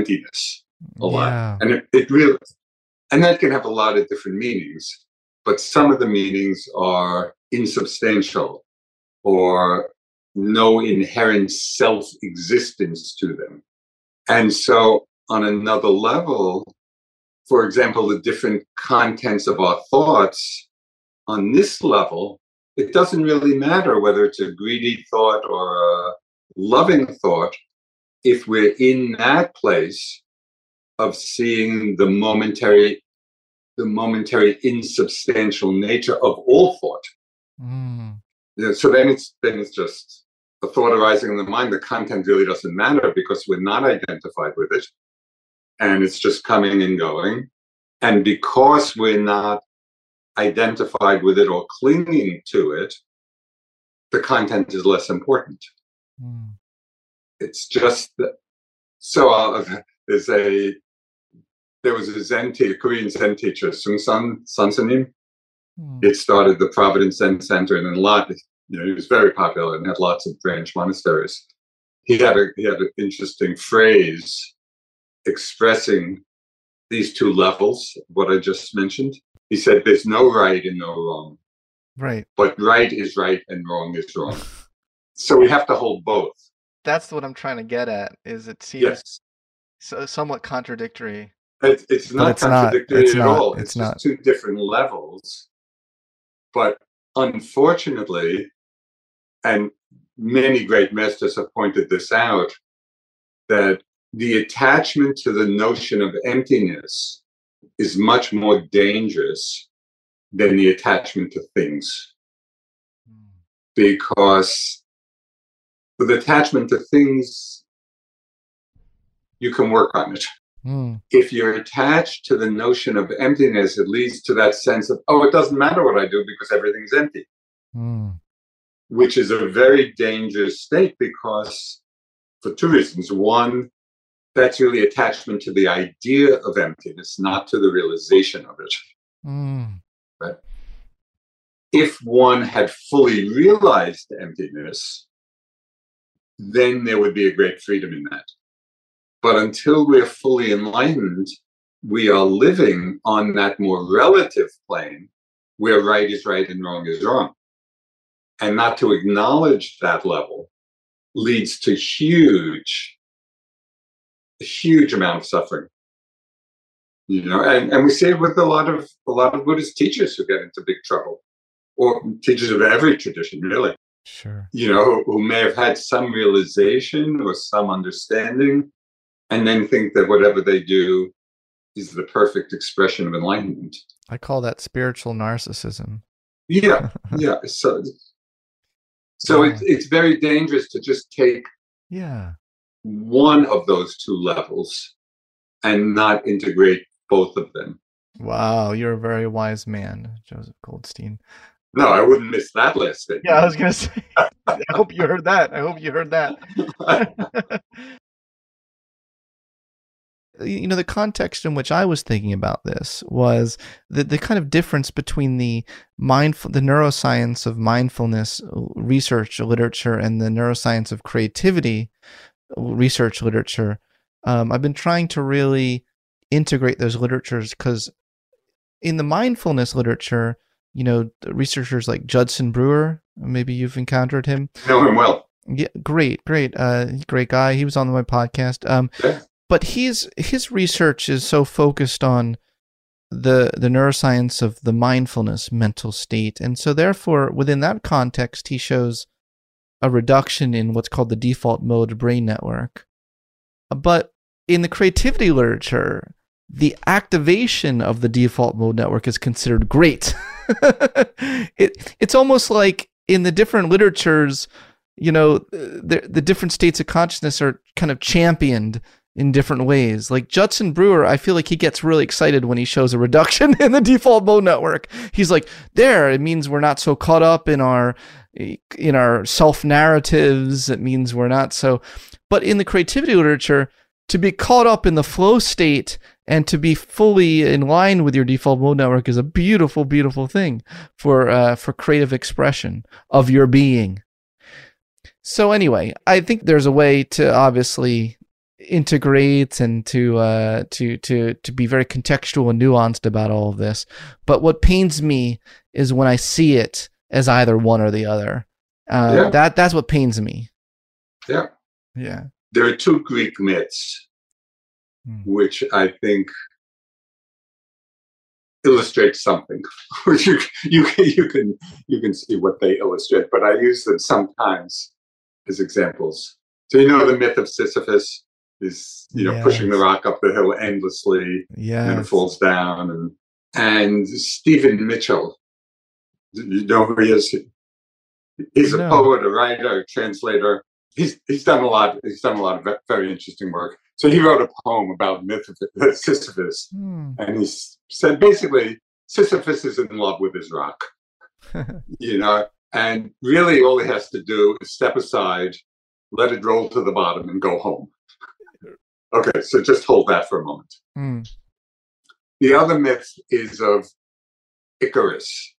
a lot. And it really, and that can have a lot of different meanings, but some of the meanings are insubstantial or no inherent self-existence to them. And so on another level, for example, the different contents of our thoughts, on this level, it doesn't really matter whether it's a greedy thought or a loving thought if we're in that place of seeing the momentary insubstantial nature of all thought. Yeah, so then it's just a thought arising in the mind. The content really doesn't matter because we're not identified with it, and it's just coming and going. And because we're not identified with it or clinging to it, the content is less important. It's just that. So there was a Korean Zen teacher, Sung Sansanim. It started the Providence Zen Center, and he was very popular and had lots of branch monasteries. He had an interesting phrase expressing these two levels, what I just mentioned. He said, "There's no right and no wrong. Right. But right is right and wrong is wrong." So we have to hold both. That's what I'm trying to get at, is it seems somewhat contradictory. It's not contradictory at all. It's not. Just two different levels. But unfortunately, and many great masters have pointed this out, that the attachment to the notion of emptiness is much more dangerous than the attachment to things. Because with attachment to things, you can work on it. If you're attached to the notion of emptiness, it leads to that sense of, it doesn't matter what I do because everything's empty. Which is a very dangerous state because, for two reasons. One, that's really attachment to the idea of emptiness, not to the realization of it. Right? If one had fully realized emptiness, then there would be a great freedom in that. But until we're fully enlightened, we are living on that more relative plane where right is right and wrong is wrong. And not to acknowledge that level leads to a huge amount of suffering. And we see it with a lot of Buddhist teachers who get into big trouble, or teachers of every tradition, really. Sure. Who may have had some realization or some understanding, and then think that whatever they do is the perfect expression of enlightenment. I call that spiritual narcissism. Yeah. So it's very dangerous to just take one of those two levels and not integrate both of them. Wow, you're a very wise man, Joseph Goldstein. No, I wouldn't miss that last thing. Yeah, I was going to say, I hope you heard that. The context in which I was thinking about this was the kind of difference between the neuroscience of mindfulness research literature and the neuroscience of creativity research literature. I've been trying to really integrate those literatures because in the mindfulness literature, researchers like Judson Brewer, maybe you've encountered him. Know him well. Yeah, great guy. He was on my podcast. But his research is so focused on the neuroscience of the mindfulness mental state. And so therefore, within that context, he shows a reduction in what's called the default mode brain network. But in the creativity literature, the activation of the default mode network is considered great. It's almost like in the different literatures, the different states of consciousness are kind of championed in different ways. Like Judson Brewer, I feel like he gets really excited when he shows a reduction in the default mode network. He's like, it means we're not so caught up in our self-narratives. It means we're not so... But in the creativity literature, to be caught up in the flow state and to be fully in line with your default mode network is a beautiful, beautiful thing for creative expression of your being. So anyway, I think there's a way to obviously integrate and to be very contextual and nuanced about all of this. But what pains me is when I see it as either one or the other. That's what pains me. Yeah. Yeah. There are two Greek myths, which I think illustrate something. you can see what they illustrate, but I use them sometimes as examples. So the myth of Sisyphus is pushing the rock up the hill endlessly, and it falls down. And Stephen Mitchell, you know who he is? He's a poet, a writer, a translator. He's done a lot. He's done a lot of very interesting work. So he wrote a poem about myth of Sisyphus, and he said basically Sisyphus is in love with his rock, and really all he has to do is step aside, let it roll to the bottom, and go home. Okay, so just hold that for a moment. The other myth is of Icarus,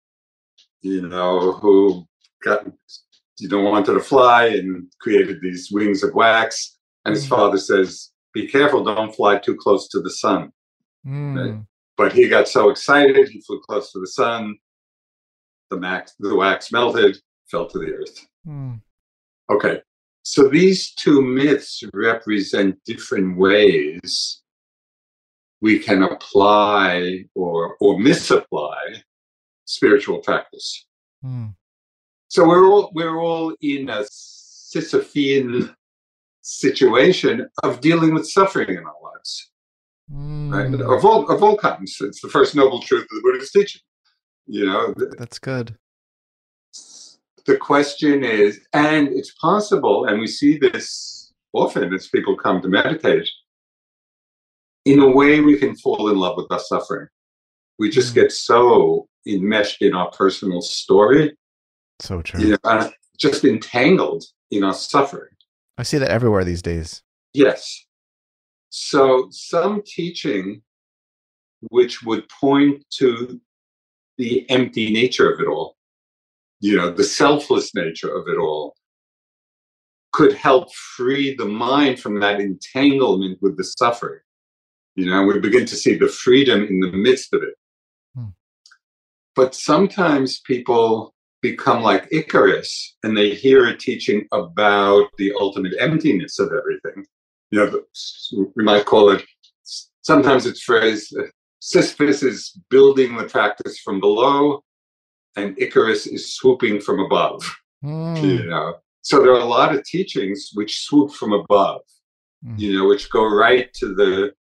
who wanted to fly and created these wings of wax. And his father says, be careful, don't fly too close to the sun. Right? But he got so excited, he flew close to the sun. The wax melted, fell to the earth. Okay, so these two myths represent different ways we can apply or misapply spiritual practice. So we're all in a Sisyphean situation of dealing with suffering in our lives, right? Of all kinds. It's the first noble truth of the Buddha's teaching. That's good. The question is, and it's possible, and we see this often as people come to meditate. In a way, we can fall in love with our suffering. We just get so enmeshed in our personal story. So true. Just entangled in our suffering. I see that everywhere these days. Yes. So some teaching which would point to the empty nature of it all, the selfless nature of it all, could help free the mind from that entanglement with the suffering. We begin to see the freedom in the midst of it. But sometimes people become like Icarus and they hear a teaching about the ultimate emptiness of everything. We might call it, sometimes it's phrased, Sisyphus is building the practice from below and Icarus is swooping from above. So there are a lot of teachings which swoop from above, which go right to the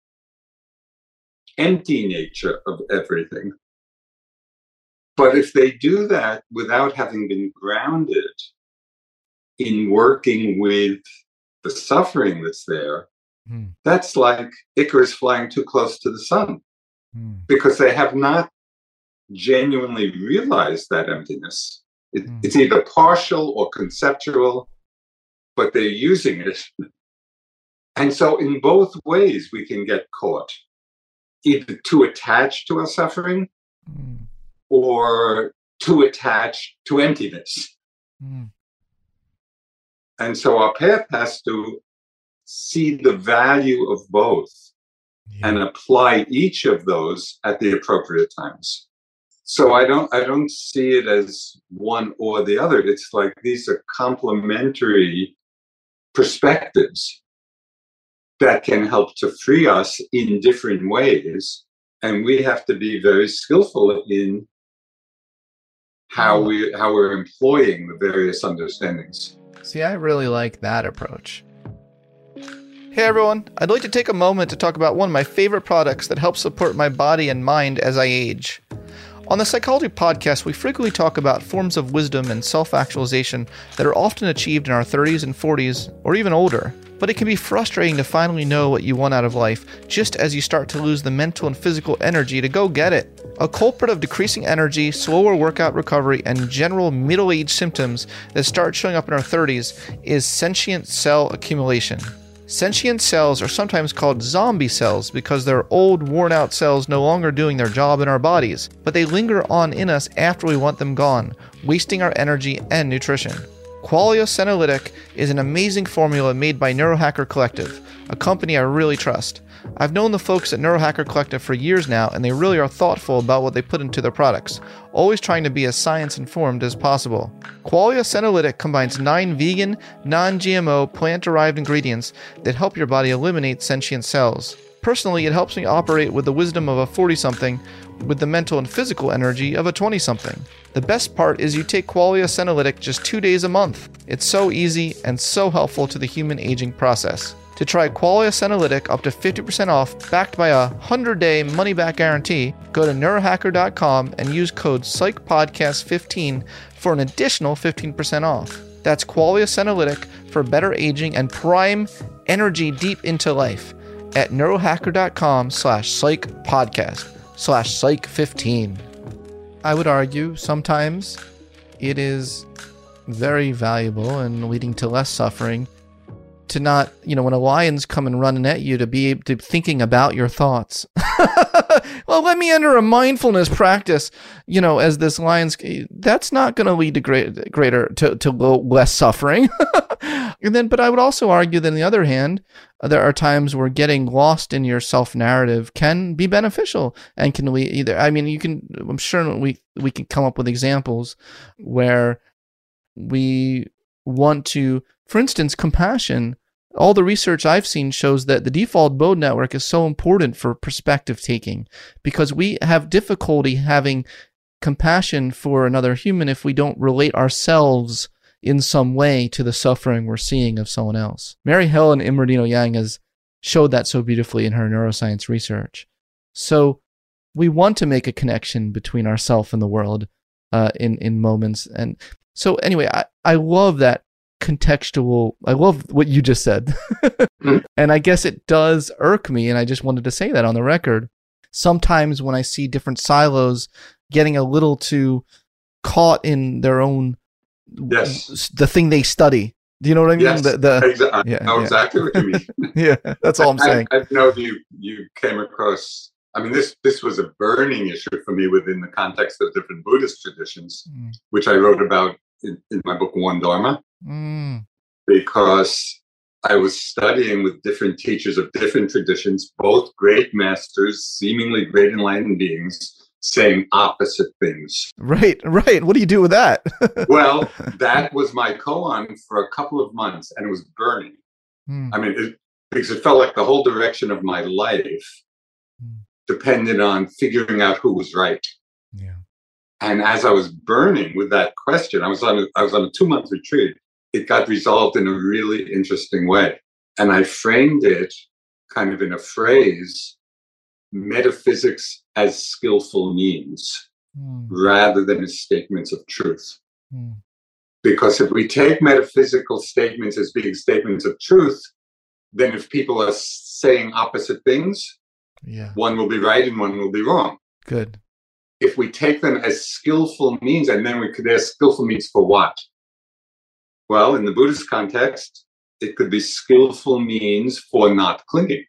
empty nature of everything. But if they do that without having been grounded in working with the suffering that's there, that's like Icarus flying too close to the sun, because they have not genuinely realized that emptiness. It's either partial or conceptual, but they're using it. And so in both ways, we can get caught, either too attached to our suffering or too attached to emptiness. And so our path has to see the value of both and apply each of those at the appropriate times. So I don't see it as one or the other. It's like these are complementary perspectives that can help to free us in different ways. And we have to be very skillful in how we're employing the various understandings. See, I really like that approach. Hey everyone, I'd like to take a moment to talk about one of my favorite products that helps support my body and mind as I age. On the Psychology Podcast, we frequently talk about forms of wisdom and self-actualization that are often achieved in our 30s and 40s, or even older. But it can be frustrating to finally know what you want out of life, just as you start to lose the mental and physical energy to go get it. A culprit of decreasing energy, slower workout recovery, and general middle-age symptoms that start showing up in our 30s is sentient cell accumulation. Sentient cells are sometimes called zombie cells because they're old, worn-out cells no longer doing their job in our bodies, but they linger on in us after we want them gone, wasting our energy and nutrition. Qualia Senolytic is an amazing formula made by Neurohacker Collective, a company I really trust. I've known the folks at Neurohacker Collective for years now, and they really are thoughtful about what they put into their products, always trying to be as science-informed as possible. Qualia Senolytic combines 9 vegan, non-GMO, plant-derived ingredients that help your body eliminate sentient cells. Personally, it helps me operate with the wisdom of a 40-something with the mental and physical energy of a 20-something. The best part is you take Qualia Senolytic just 2 days a month. It's so easy and so helpful to the human aging process. To try Qualia Senolytic up to 50% off, backed by a 100-day money-back guarantee, go to neurohacker.com and use code PsychPodcast15 for an additional 15% off. That's Qualia Senolytic for better aging and prime energy deep into life at neurohacker.com/psychpodcast/psych15. I would argue sometimes it is very valuable and leading to less suffering to not, when a lion's coming running at you, to be thinking about your thoughts. Well, let me enter a mindfulness practice, as this lion's, that's not going to lead to less suffering. But I would also argue that on the other hand, there are times where getting lost in your self-narrative can be beneficial and can lead either. I'm sure we can come up with examples where we want to, for instance, compassion. All the research I've seen shows that the default mode network is so important for perspective taking because we have difficulty having compassion for another human if we don't relate ourselves in some way to the suffering we're seeing of someone else. Mary Helen Immordino-Yang has showed that so beautifully in her neuroscience research. So we want to make a connection between ourselves and the world in moments. And so anyway, I love that contextual. I love what you just said. And I guess it does irk me, and I just wanted to say that on the record. Sometimes when I see different silos getting a little too caught in their own, the thing they study. Do you know what I mean? Yes, exactly. I know exactly what you mean. Yeah, that's all I'm saying. I know you came across, this was a burning issue for me within the context of different Buddhist traditions, which I wrote about in my book, One Dharma, because I was studying with different teachers of different traditions, both great masters, seemingly great enlightened beings, saying opposite things. Right. What do you do with that? Well, that was my koan for a couple of months, and it was burning. Because it felt like the whole direction of my life depended on figuring out who was right. Yeah. And as I was burning with that question, I was on a 2-month retreat. It got resolved in a really interesting way. And I framed it kind of in a phrase, metaphysics as skillful means, rather than as statements of truth. Because if we take metaphysical statements as being statements of truth, then if people are saying opposite things, one will be right and one will be wrong. Good. If we take them as skillful means, and then we could ask skillful means for what? Well, in the Buddhist context, it could be skillful means for not clinging.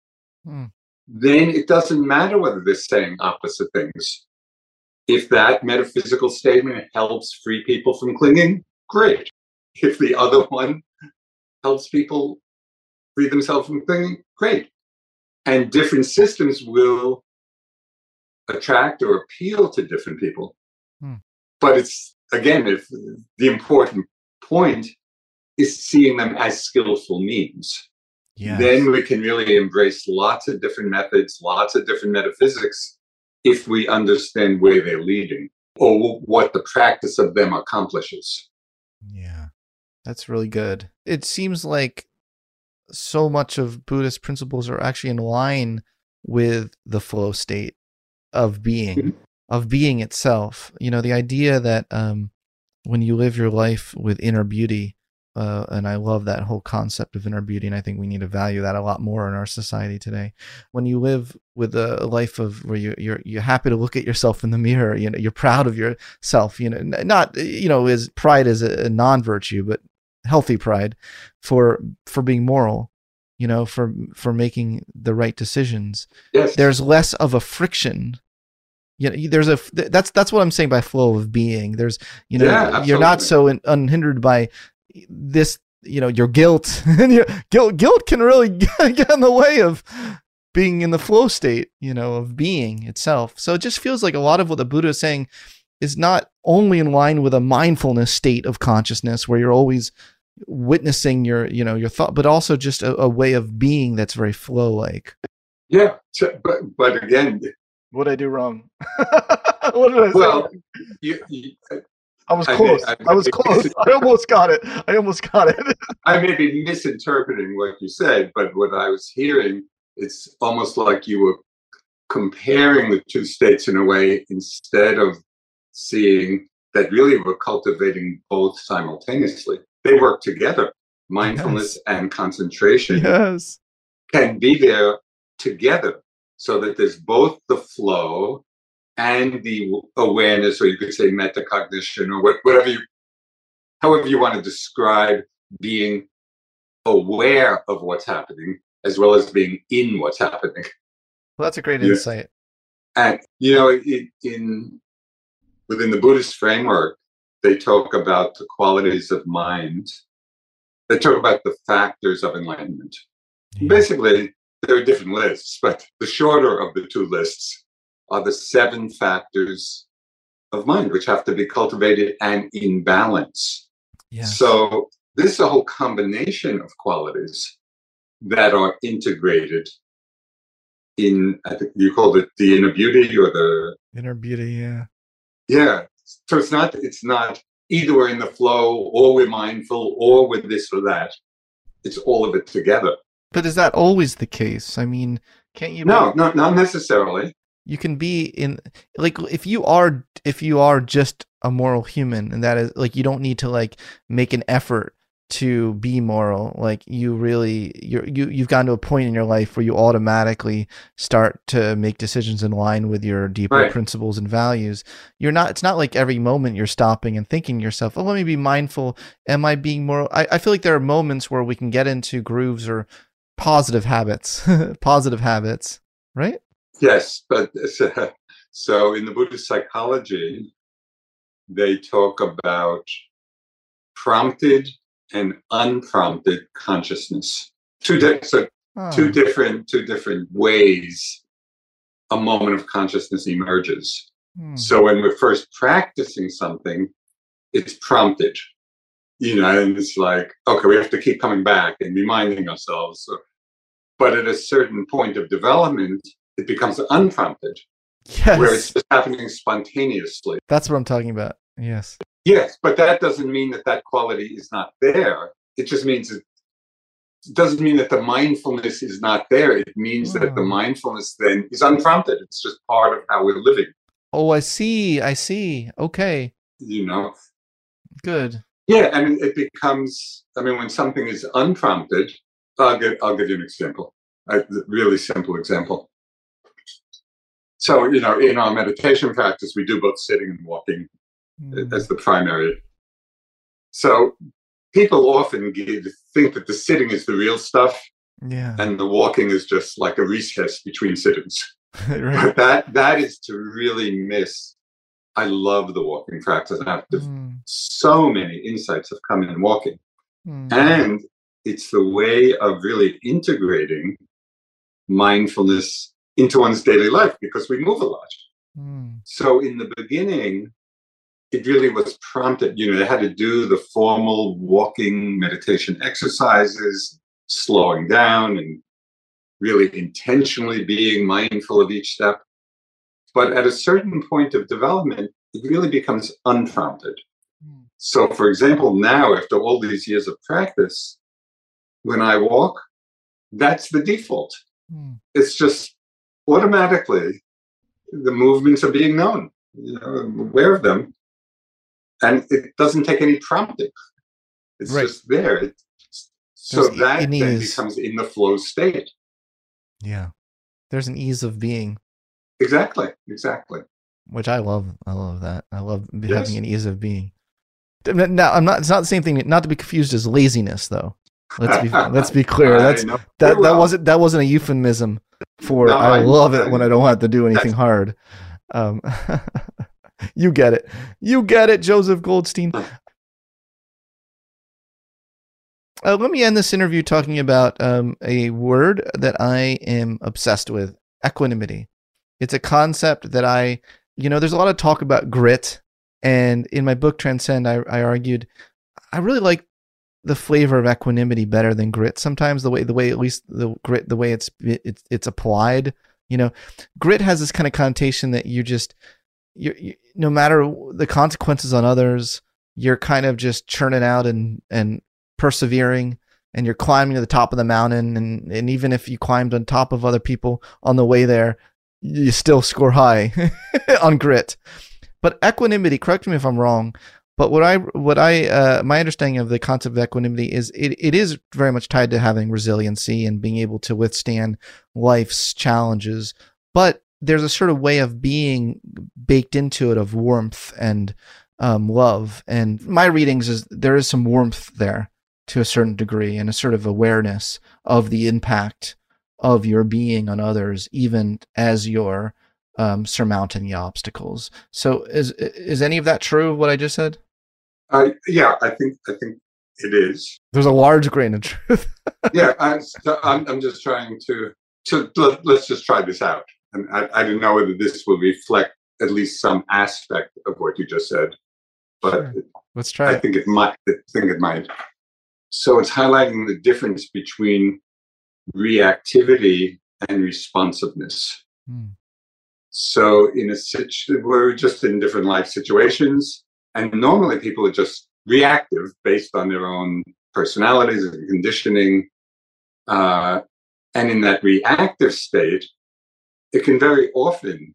Then it doesn't matter whether they're saying opposite things. If that metaphysical statement helps free people from clinging, great. If the other one helps people free themselves from clinging, great. And different systems will attract or appeal to different people. But it's, again, if the important point is seeing them as skillful means. Yes. Then we can really embrace lots of different methods, lots of different metaphysics, if we understand where they're leading or what the practice of them accomplishes. Yeah, that's really good. It seems like so much of Buddhist principles are actually in line with the flow state of being, of being itself. The idea that when you live your life with inner beauty, and I love that whole concept of inner beauty, and I think we need to value that a lot more in our society today. When you live with a life of where you're happy to look at yourself in the mirror, you're proud of yourself. Not as pride is a non-virtue, but healthy pride for being moral. For making the right decisions. Yes. There's less of a friction. That's what I'm saying by flow of being. There's you're not so unhindered by this, your guilt. And guilt can really get in the way of being in the flow state, of being itself. So it just feels like a lot of what the Buddha is saying is not only in line with a mindfulness state of consciousness where you're always witnessing your thought, but also just a way of being that's very flow-like. Yeah. So, but again, What did I do wrong? What did I say? Well, I was close. I was close. I almost got it. I may be misinterpreting what you said, but what I was hearing, it's almost like you were comparing the two states in a way instead of seeing that really we're cultivating both simultaneously. They work together. Mindfulness and concentration can be there together so that there's both the flow and the awareness, or you could say metacognition, or however you want to describe being aware of what's happening as well as being in what's happening. Well, that's a great insight. And, within the Buddhist framework, they talk about the qualities of mind. They talk about the factors of enlightenment. Yeah. Basically, there are different lists, but the shorter of the two lists are the 7 factors of mind, which have to be cultivated and in balance. Yes. So this is a whole combination of qualities that are integrated in, I think you called it the inner beauty or the... Inner beauty, yeah. Yeah. So it's not either we're in the flow or we're mindful or we're this or that. It's all of it together. But is that always the case? I mean, can't you... No, not necessarily. You can be in, like, if you are just a moral human, and that is like, you don't need to like make an effort to be moral. Like you've gotten to a point in your life where you automatically start to make decisions in line with your deeper principles and values. It's not like every moment you're stopping and thinking to yourself, oh, let me be mindful. Am I being moral? I feel like there are moments where we can get into grooves or positive habits, right? Yes, but so in the Buddhist psychology, they talk about prompted and unprompted consciousness. Two different ways a moment of consciousness emerges. So when we're first practicing something, it's prompted, and it's like, okay, we have to keep coming back and reminding ourselves. But at a certain point of development, it becomes unprompted, where it's just happening spontaneously. That's what I'm talking about. Yes. Yes, but that doesn't mean that quality is not there. It just means it doesn't mean that the mindfulness is not there. It means that the mindfulness then is unprompted. It's just part of how we're living. Oh, I see. Okay. Good. Yeah, and it becomes, when something is unprompted, I'll give you an example, a really simple example. So, in our meditation practice, we do both sitting and walking as the primary. So people often think that the sitting is the real stuff, and the walking is just like a recess between sittings. Right. But that is to really miss. I love the walking practice. So many insights have come in walking. And it's the way of really integrating mindfulness into one's daily life, because we move a lot. So in the beginning, it really was prompted. They had to do the formal walking meditation exercises, slowing down and really intentionally being mindful of each step. But at a certain point of development, it really becomes unprompted. So, for example, now, after all these years of practice, when I walk, that's the default. It's just automatically the movements are being known. I'm aware of them. And it doesn't take any prompting. It's just there. So that then becomes in the flow state. Yeah. There's an ease of being. Exactly. Which I love. I love that. I love having an ease of being. Now, it's not the same thing, not to be confused as laziness, though. Let's be clear. That wasn't a euphemism for I love it when I don't have to do anything hard. You get it, Joseph Goldstein. Let me end this interview talking about a word that I am obsessed with: equanimity. It's a concept that there's a lot of talk about grit, and in my book Transcend, I argued I really like the flavor of equanimity better than grit. Sometimes the way at least the grit, the way it's applied Grit has this kind of connotation that you no matter the consequences on others, you're kind of just churning out and persevering, and you're climbing to the top of the mountain. And even if you climbed on top of other people on the way there, you still score high on grit. But equanimity, correct me if I'm wrong, but my understanding of the concept of equanimity is it is very much tied to having resiliency and being able to withstand life's challenges. But there's a sort of way of being baked into it of warmth and love. And my readings is there is some warmth there to a certain degree, and a sort of awareness of the impact of your being on others, even as you're surmounting the obstacles. So is any of that true, what I just said? Yeah, I think it is. There's a large grain of truth. Yeah, I'm just trying to let's just try this out. And I don't know whether this will reflect at least some aspect of what you just said, but sure. Let's try. I think it might. So it's highlighting the difference between reactivity and responsiveness. So we're just in different life situations, and normally people are just reactive based on their own personalities and conditioning. And in that reactive state, it can very often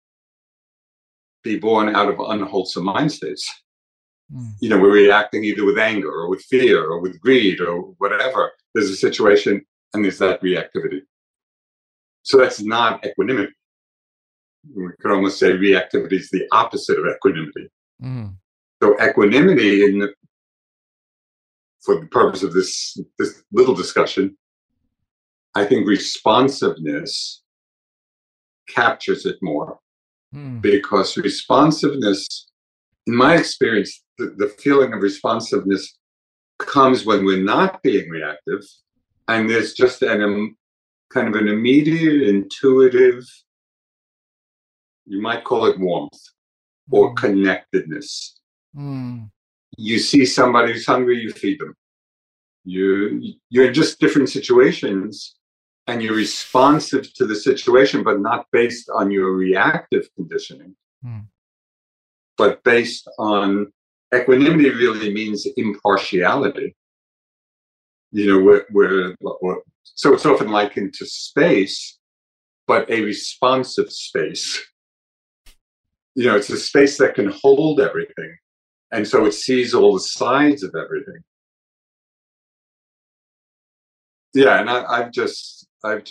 be born out of unwholesome mind states. We're reacting either with anger or with fear or with greed or whatever. There's a situation and there's that reactivity. So that's not equanimity. We could almost say reactivity is the opposite of equanimity. So equanimity, for the purpose of this little discussion, I think responsiveness captures it more. Because responsiveness, in my experience, the feeling of responsiveness comes when we're not being reactive, and there's just kind of an immediate, intuitive, you might call it warmth or connectedness. You see somebody who's hungry, you feed them. You're in just different situations, and you're responsive to the situation, but not based on your reactive conditioning, but based on equanimity. Really means impartiality. So it's often likened to space, but a responsive space. It's a space that can hold everything, and so it sees all the sides of everything. Yeah, and I've just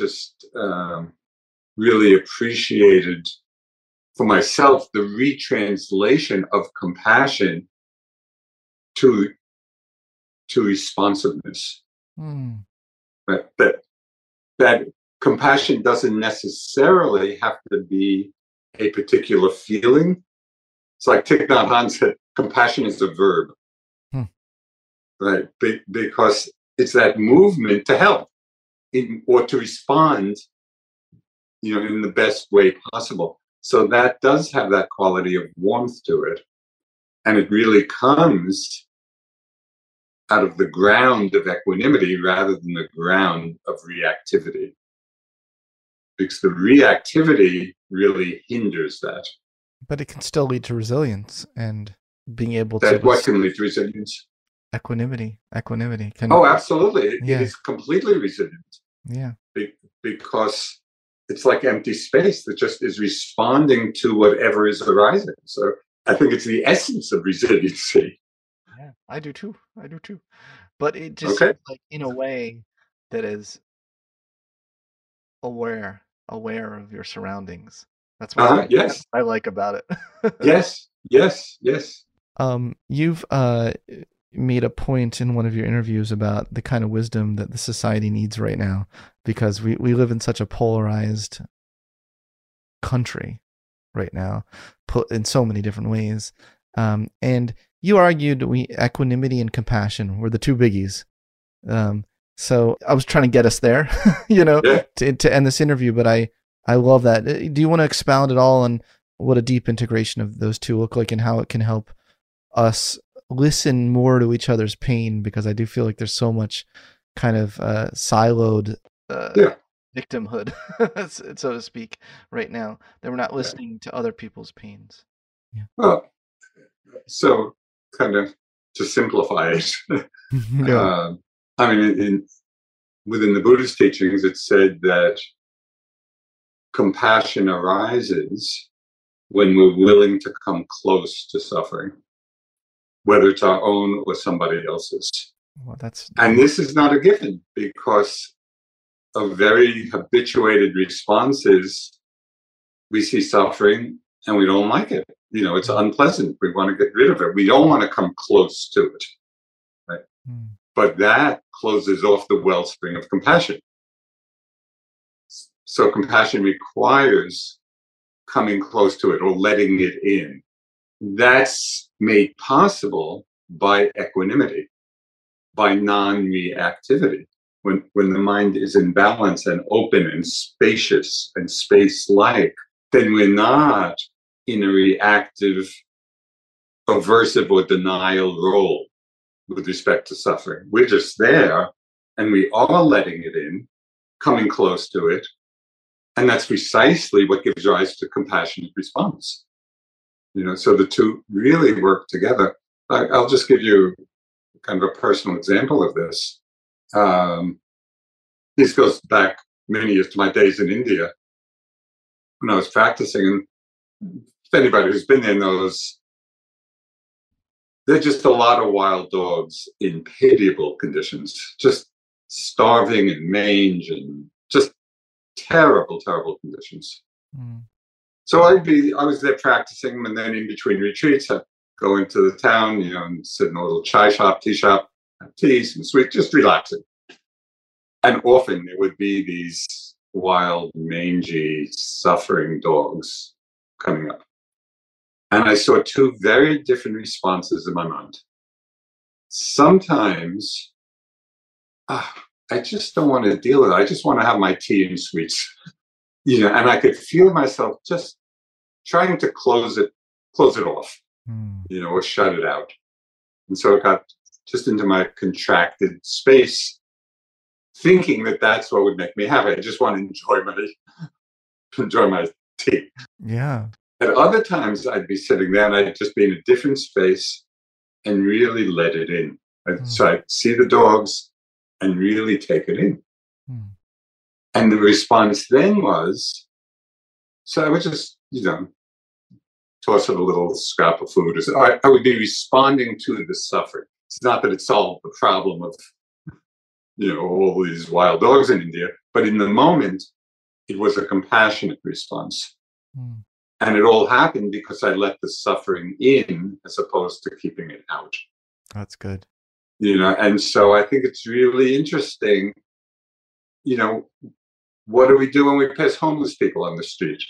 really appreciated for myself the retranslation of compassion to responsiveness. That compassion doesn't necessarily have to be a particular feeling. It's like Thich Nhat Hanh said, compassion is a verb, right? Because it's that movement to help or to respond, in the best way possible. So that does have that quality of warmth to it. And it really comes out of the ground of equanimity rather than the ground of reactivity. Because the reactivity really hinders that. But it can still lead to resilience and being able to... What can lead to resilience? Equanimity can... Oh, absolutely. It is completely resilient. Yeah. Because it's like empty space that just is responding to whatever is arising. So I think it's the essence of resiliency. Yeah, I do too. But it just seems like in a way that is aware of your surroundings. That's what I like about it. Yes. You've made a point in one of your interviews about the kind of wisdom that the society needs right now, because we live in such a polarized country right now, in so many different ways. And you argued equanimity and compassion were the two biggies. So I was trying to get us there, to end this interview, but I love that. Do you want to expound at all on what a deep integration of those two look like and how it can help us listen more to each other's pain? Because I do feel like there's so much kind of siloed victimhood, so to speak, right now. That we're not listening to other people's pains. Yeah. Well, so kind of to simplify it, Yeah. I mean, within the Buddhist teachings, it said that compassion arises when we're willing to come close to suffering, whether it's our own or somebody else's. Well, and this is not a given, because of very habituated responses. We see suffering and we don't like it. You know, it's unpleasant. We want to get rid of it. We don't want to come close to it. Right? But that closes off the wellspring of compassion. So compassion requires coming close to it or letting it in. That's made possible by equanimity, by non-reactivity. When the mind is in balance and open and spacious and space-like, then we're not in a reactive, aversive, or denial role with respect to suffering. We're just there, and we are letting it in, coming close to it, and that's precisely what gives rise to compassionate response. You know, so the two really work together. I'll just give you kind of a personal example of this. This goes back many years to my days in India when I was practicing. And anybody who's been there knows there are just a lot of wild dogs in pitiable conditions, just starving and mange and just terrible, terrible conditions. So I was there practicing, and then in between retreats, I'd go into the town, you know, and sit in a little chai shop, tea shop, have tea, some sweet, just relaxing. And often there would be these wild, mangy, suffering dogs coming up. And I saw two very different responses in my mind. Sometimes, I just don't want to deal with it. I just want to have my tea and sweets. You know, and I could feel myself just trying to close it off, you know, or shut it out. And so it got just into my contracted space, thinking that that's what would make me happy. I just want to enjoy my tea. Yeah. At other times, I'd be sitting there and I'd just be in a different space and really let it in. So I'd see the dogs and really take it in. And the response then was, so I would just, you know, toss it a little scrap of food. I would be responding to the suffering. It's not that it solved the problem of, you know, all these wild dogs in India, but in the moment, it was a compassionate response. And it all happened because I let the suffering in as opposed to keeping it out. That's good. You know, and so I think it's really interesting, you know, what do we do when we pass homeless people on the street?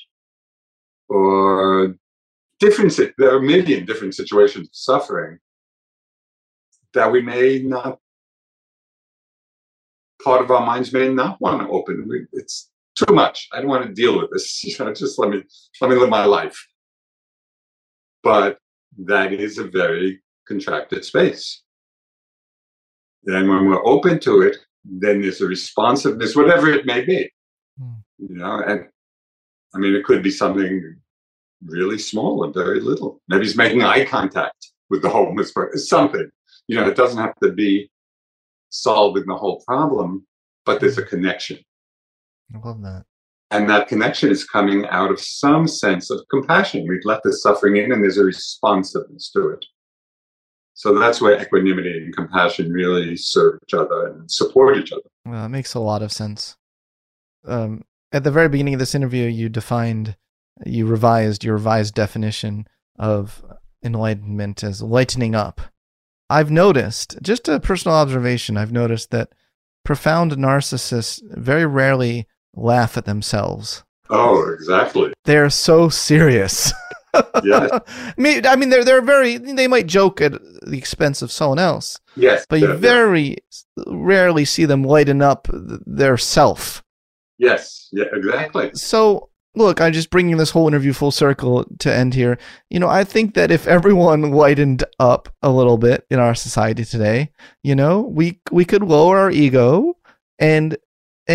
Or there are a million different situations of suffering that we may not, part of our minds may not want to open. It's too much. I don't want to deal with this. You know, just let me live my life. But that is a very contracted space. And when we're open to it, then there's a responsiveness, whatever it may be. You know, and I mean, it could be something really small and very little. Maybe he's making eye contact with the homeless person. Something. You know, it doesn't have to be solving the whole problem, but there's a connection. I love that. And that connection is coming out of some sense of compassion. We've let the suffering in and there's a responsiveness to it. So that's where equanimity and compassion really serve each other and support each other. Well, it makes a lot of sense. At the very beginning of this interview, you revised your revised definition of enlightenment as lightening up. I've noticed, just a personal observation, I've noticed that profound narcissists very rarely laugh at themselves. Oh, exactly. They're so serious. Yes. I mean, they might joke at the expense of someone else. Yes. But you very rarely see them lighten up their self. Yes. Yeah, exactly. So, look, I'm just bringing this whole interview full circle to end here. You know, I think that if everyone lightened up a little bit in our society today, you know, we could lower our ego and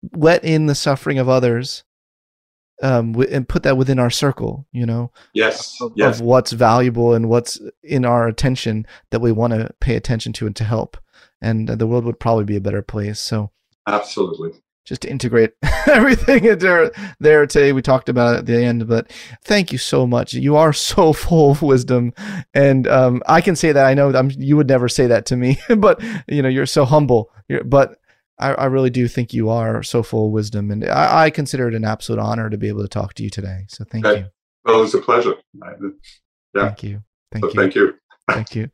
let in the suffering of others, and put that within our circle, Yes. Of what's valuable and what's in our attention that we want to pay attention to and to help. And the world would probably be a better place. So absolutely. Just to integrate everything there today. We talked about it at the end, but thank you so much. You are so full of wisdom. And I can say that. I know you would never say that to me, but you're so humble. But I really do think you are so full of wisdom. And I consider it an absolute honor to be able to talk to you today. So thank you. Well, it was a pleasure. Yeah. Thank you. Thank you. Thank you.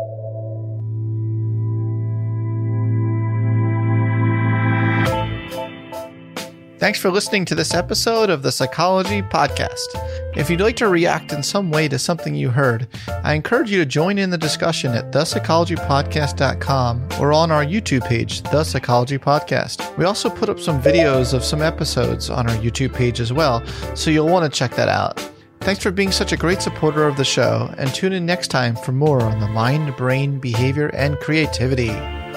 Thanks for listening to this episode of the Psychology Podcast. If you'd like to react in some way to something you heard, I encourage you to join in the discussion at thepsychologypodcast.com or on our YouTube page, The Psychology Podcast. We also put up some videos of some episodes on our YouTube page as well, so you'll want to check that out. Thanks for being such a great supporter of the show, and tune in next time for more on the mind, brain, behavior, and creativity.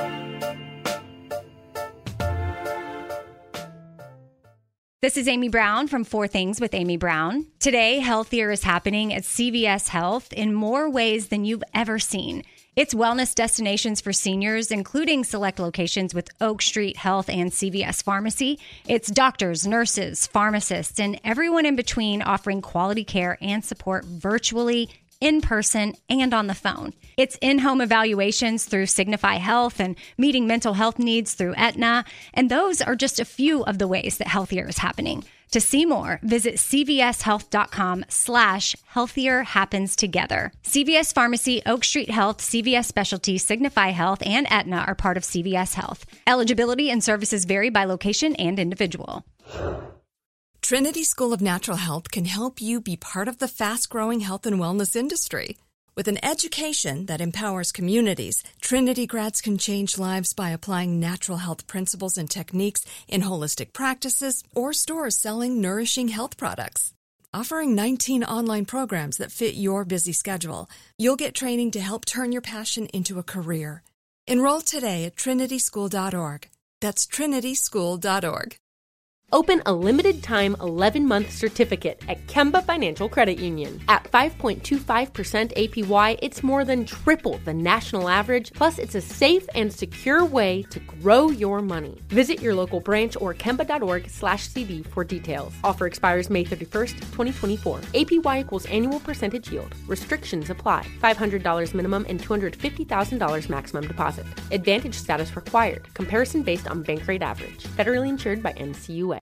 This is Amy Brown from 4 Things with Amy Brown. Today, healthier is happening at CVS Health in more ways than you've ever seen. It's wellness destinations for seniors, including select locations with Oak Street Health and CVS Pharmacy. It's doctors, nurses, pharmacists, and everyone in between offering quality care and support virtually, in person, and on the phone. It's in-home evaluations through Signify Health and meeting mental health needs through Aetna. And those are just a few of the ways that healthier is happening. To see more, visit cvshealth.com/healthier happens together. CVS Pharmacy, Oak Street Health, CVS Specialty, Signify Health, and Aetna are part of CVS Health. Eligibility and services vary by location and individual. Trinity School of Natural Health can help you be part of the fast-growing health and wellness industry. With an education that empowers communities, Trinity grads can change lives by applying natural health principles and techniques in holistic practices or stores selling nourishing health products. Offering 19 online programs that fit your busy schedule, you'll get training to help turn your passion into a career. Enroll today at trinityschool.org. That's trinityschool.org. Open a limited-time 11-month certificate at Kemba Financial Credit Union. At 5.25% APY, it's more than triple the national average, plus it's a safe and secure way to grow your money. Visit your local branch or kemba.org/cb for details. Offer expires May 31st, 2024. APY equals annual percentage yield. Restrictions apply. $500 minimum and $250,000 maximum deposit. Advantage status required. Comparison based on bank rate average. Federally insured by NCUA.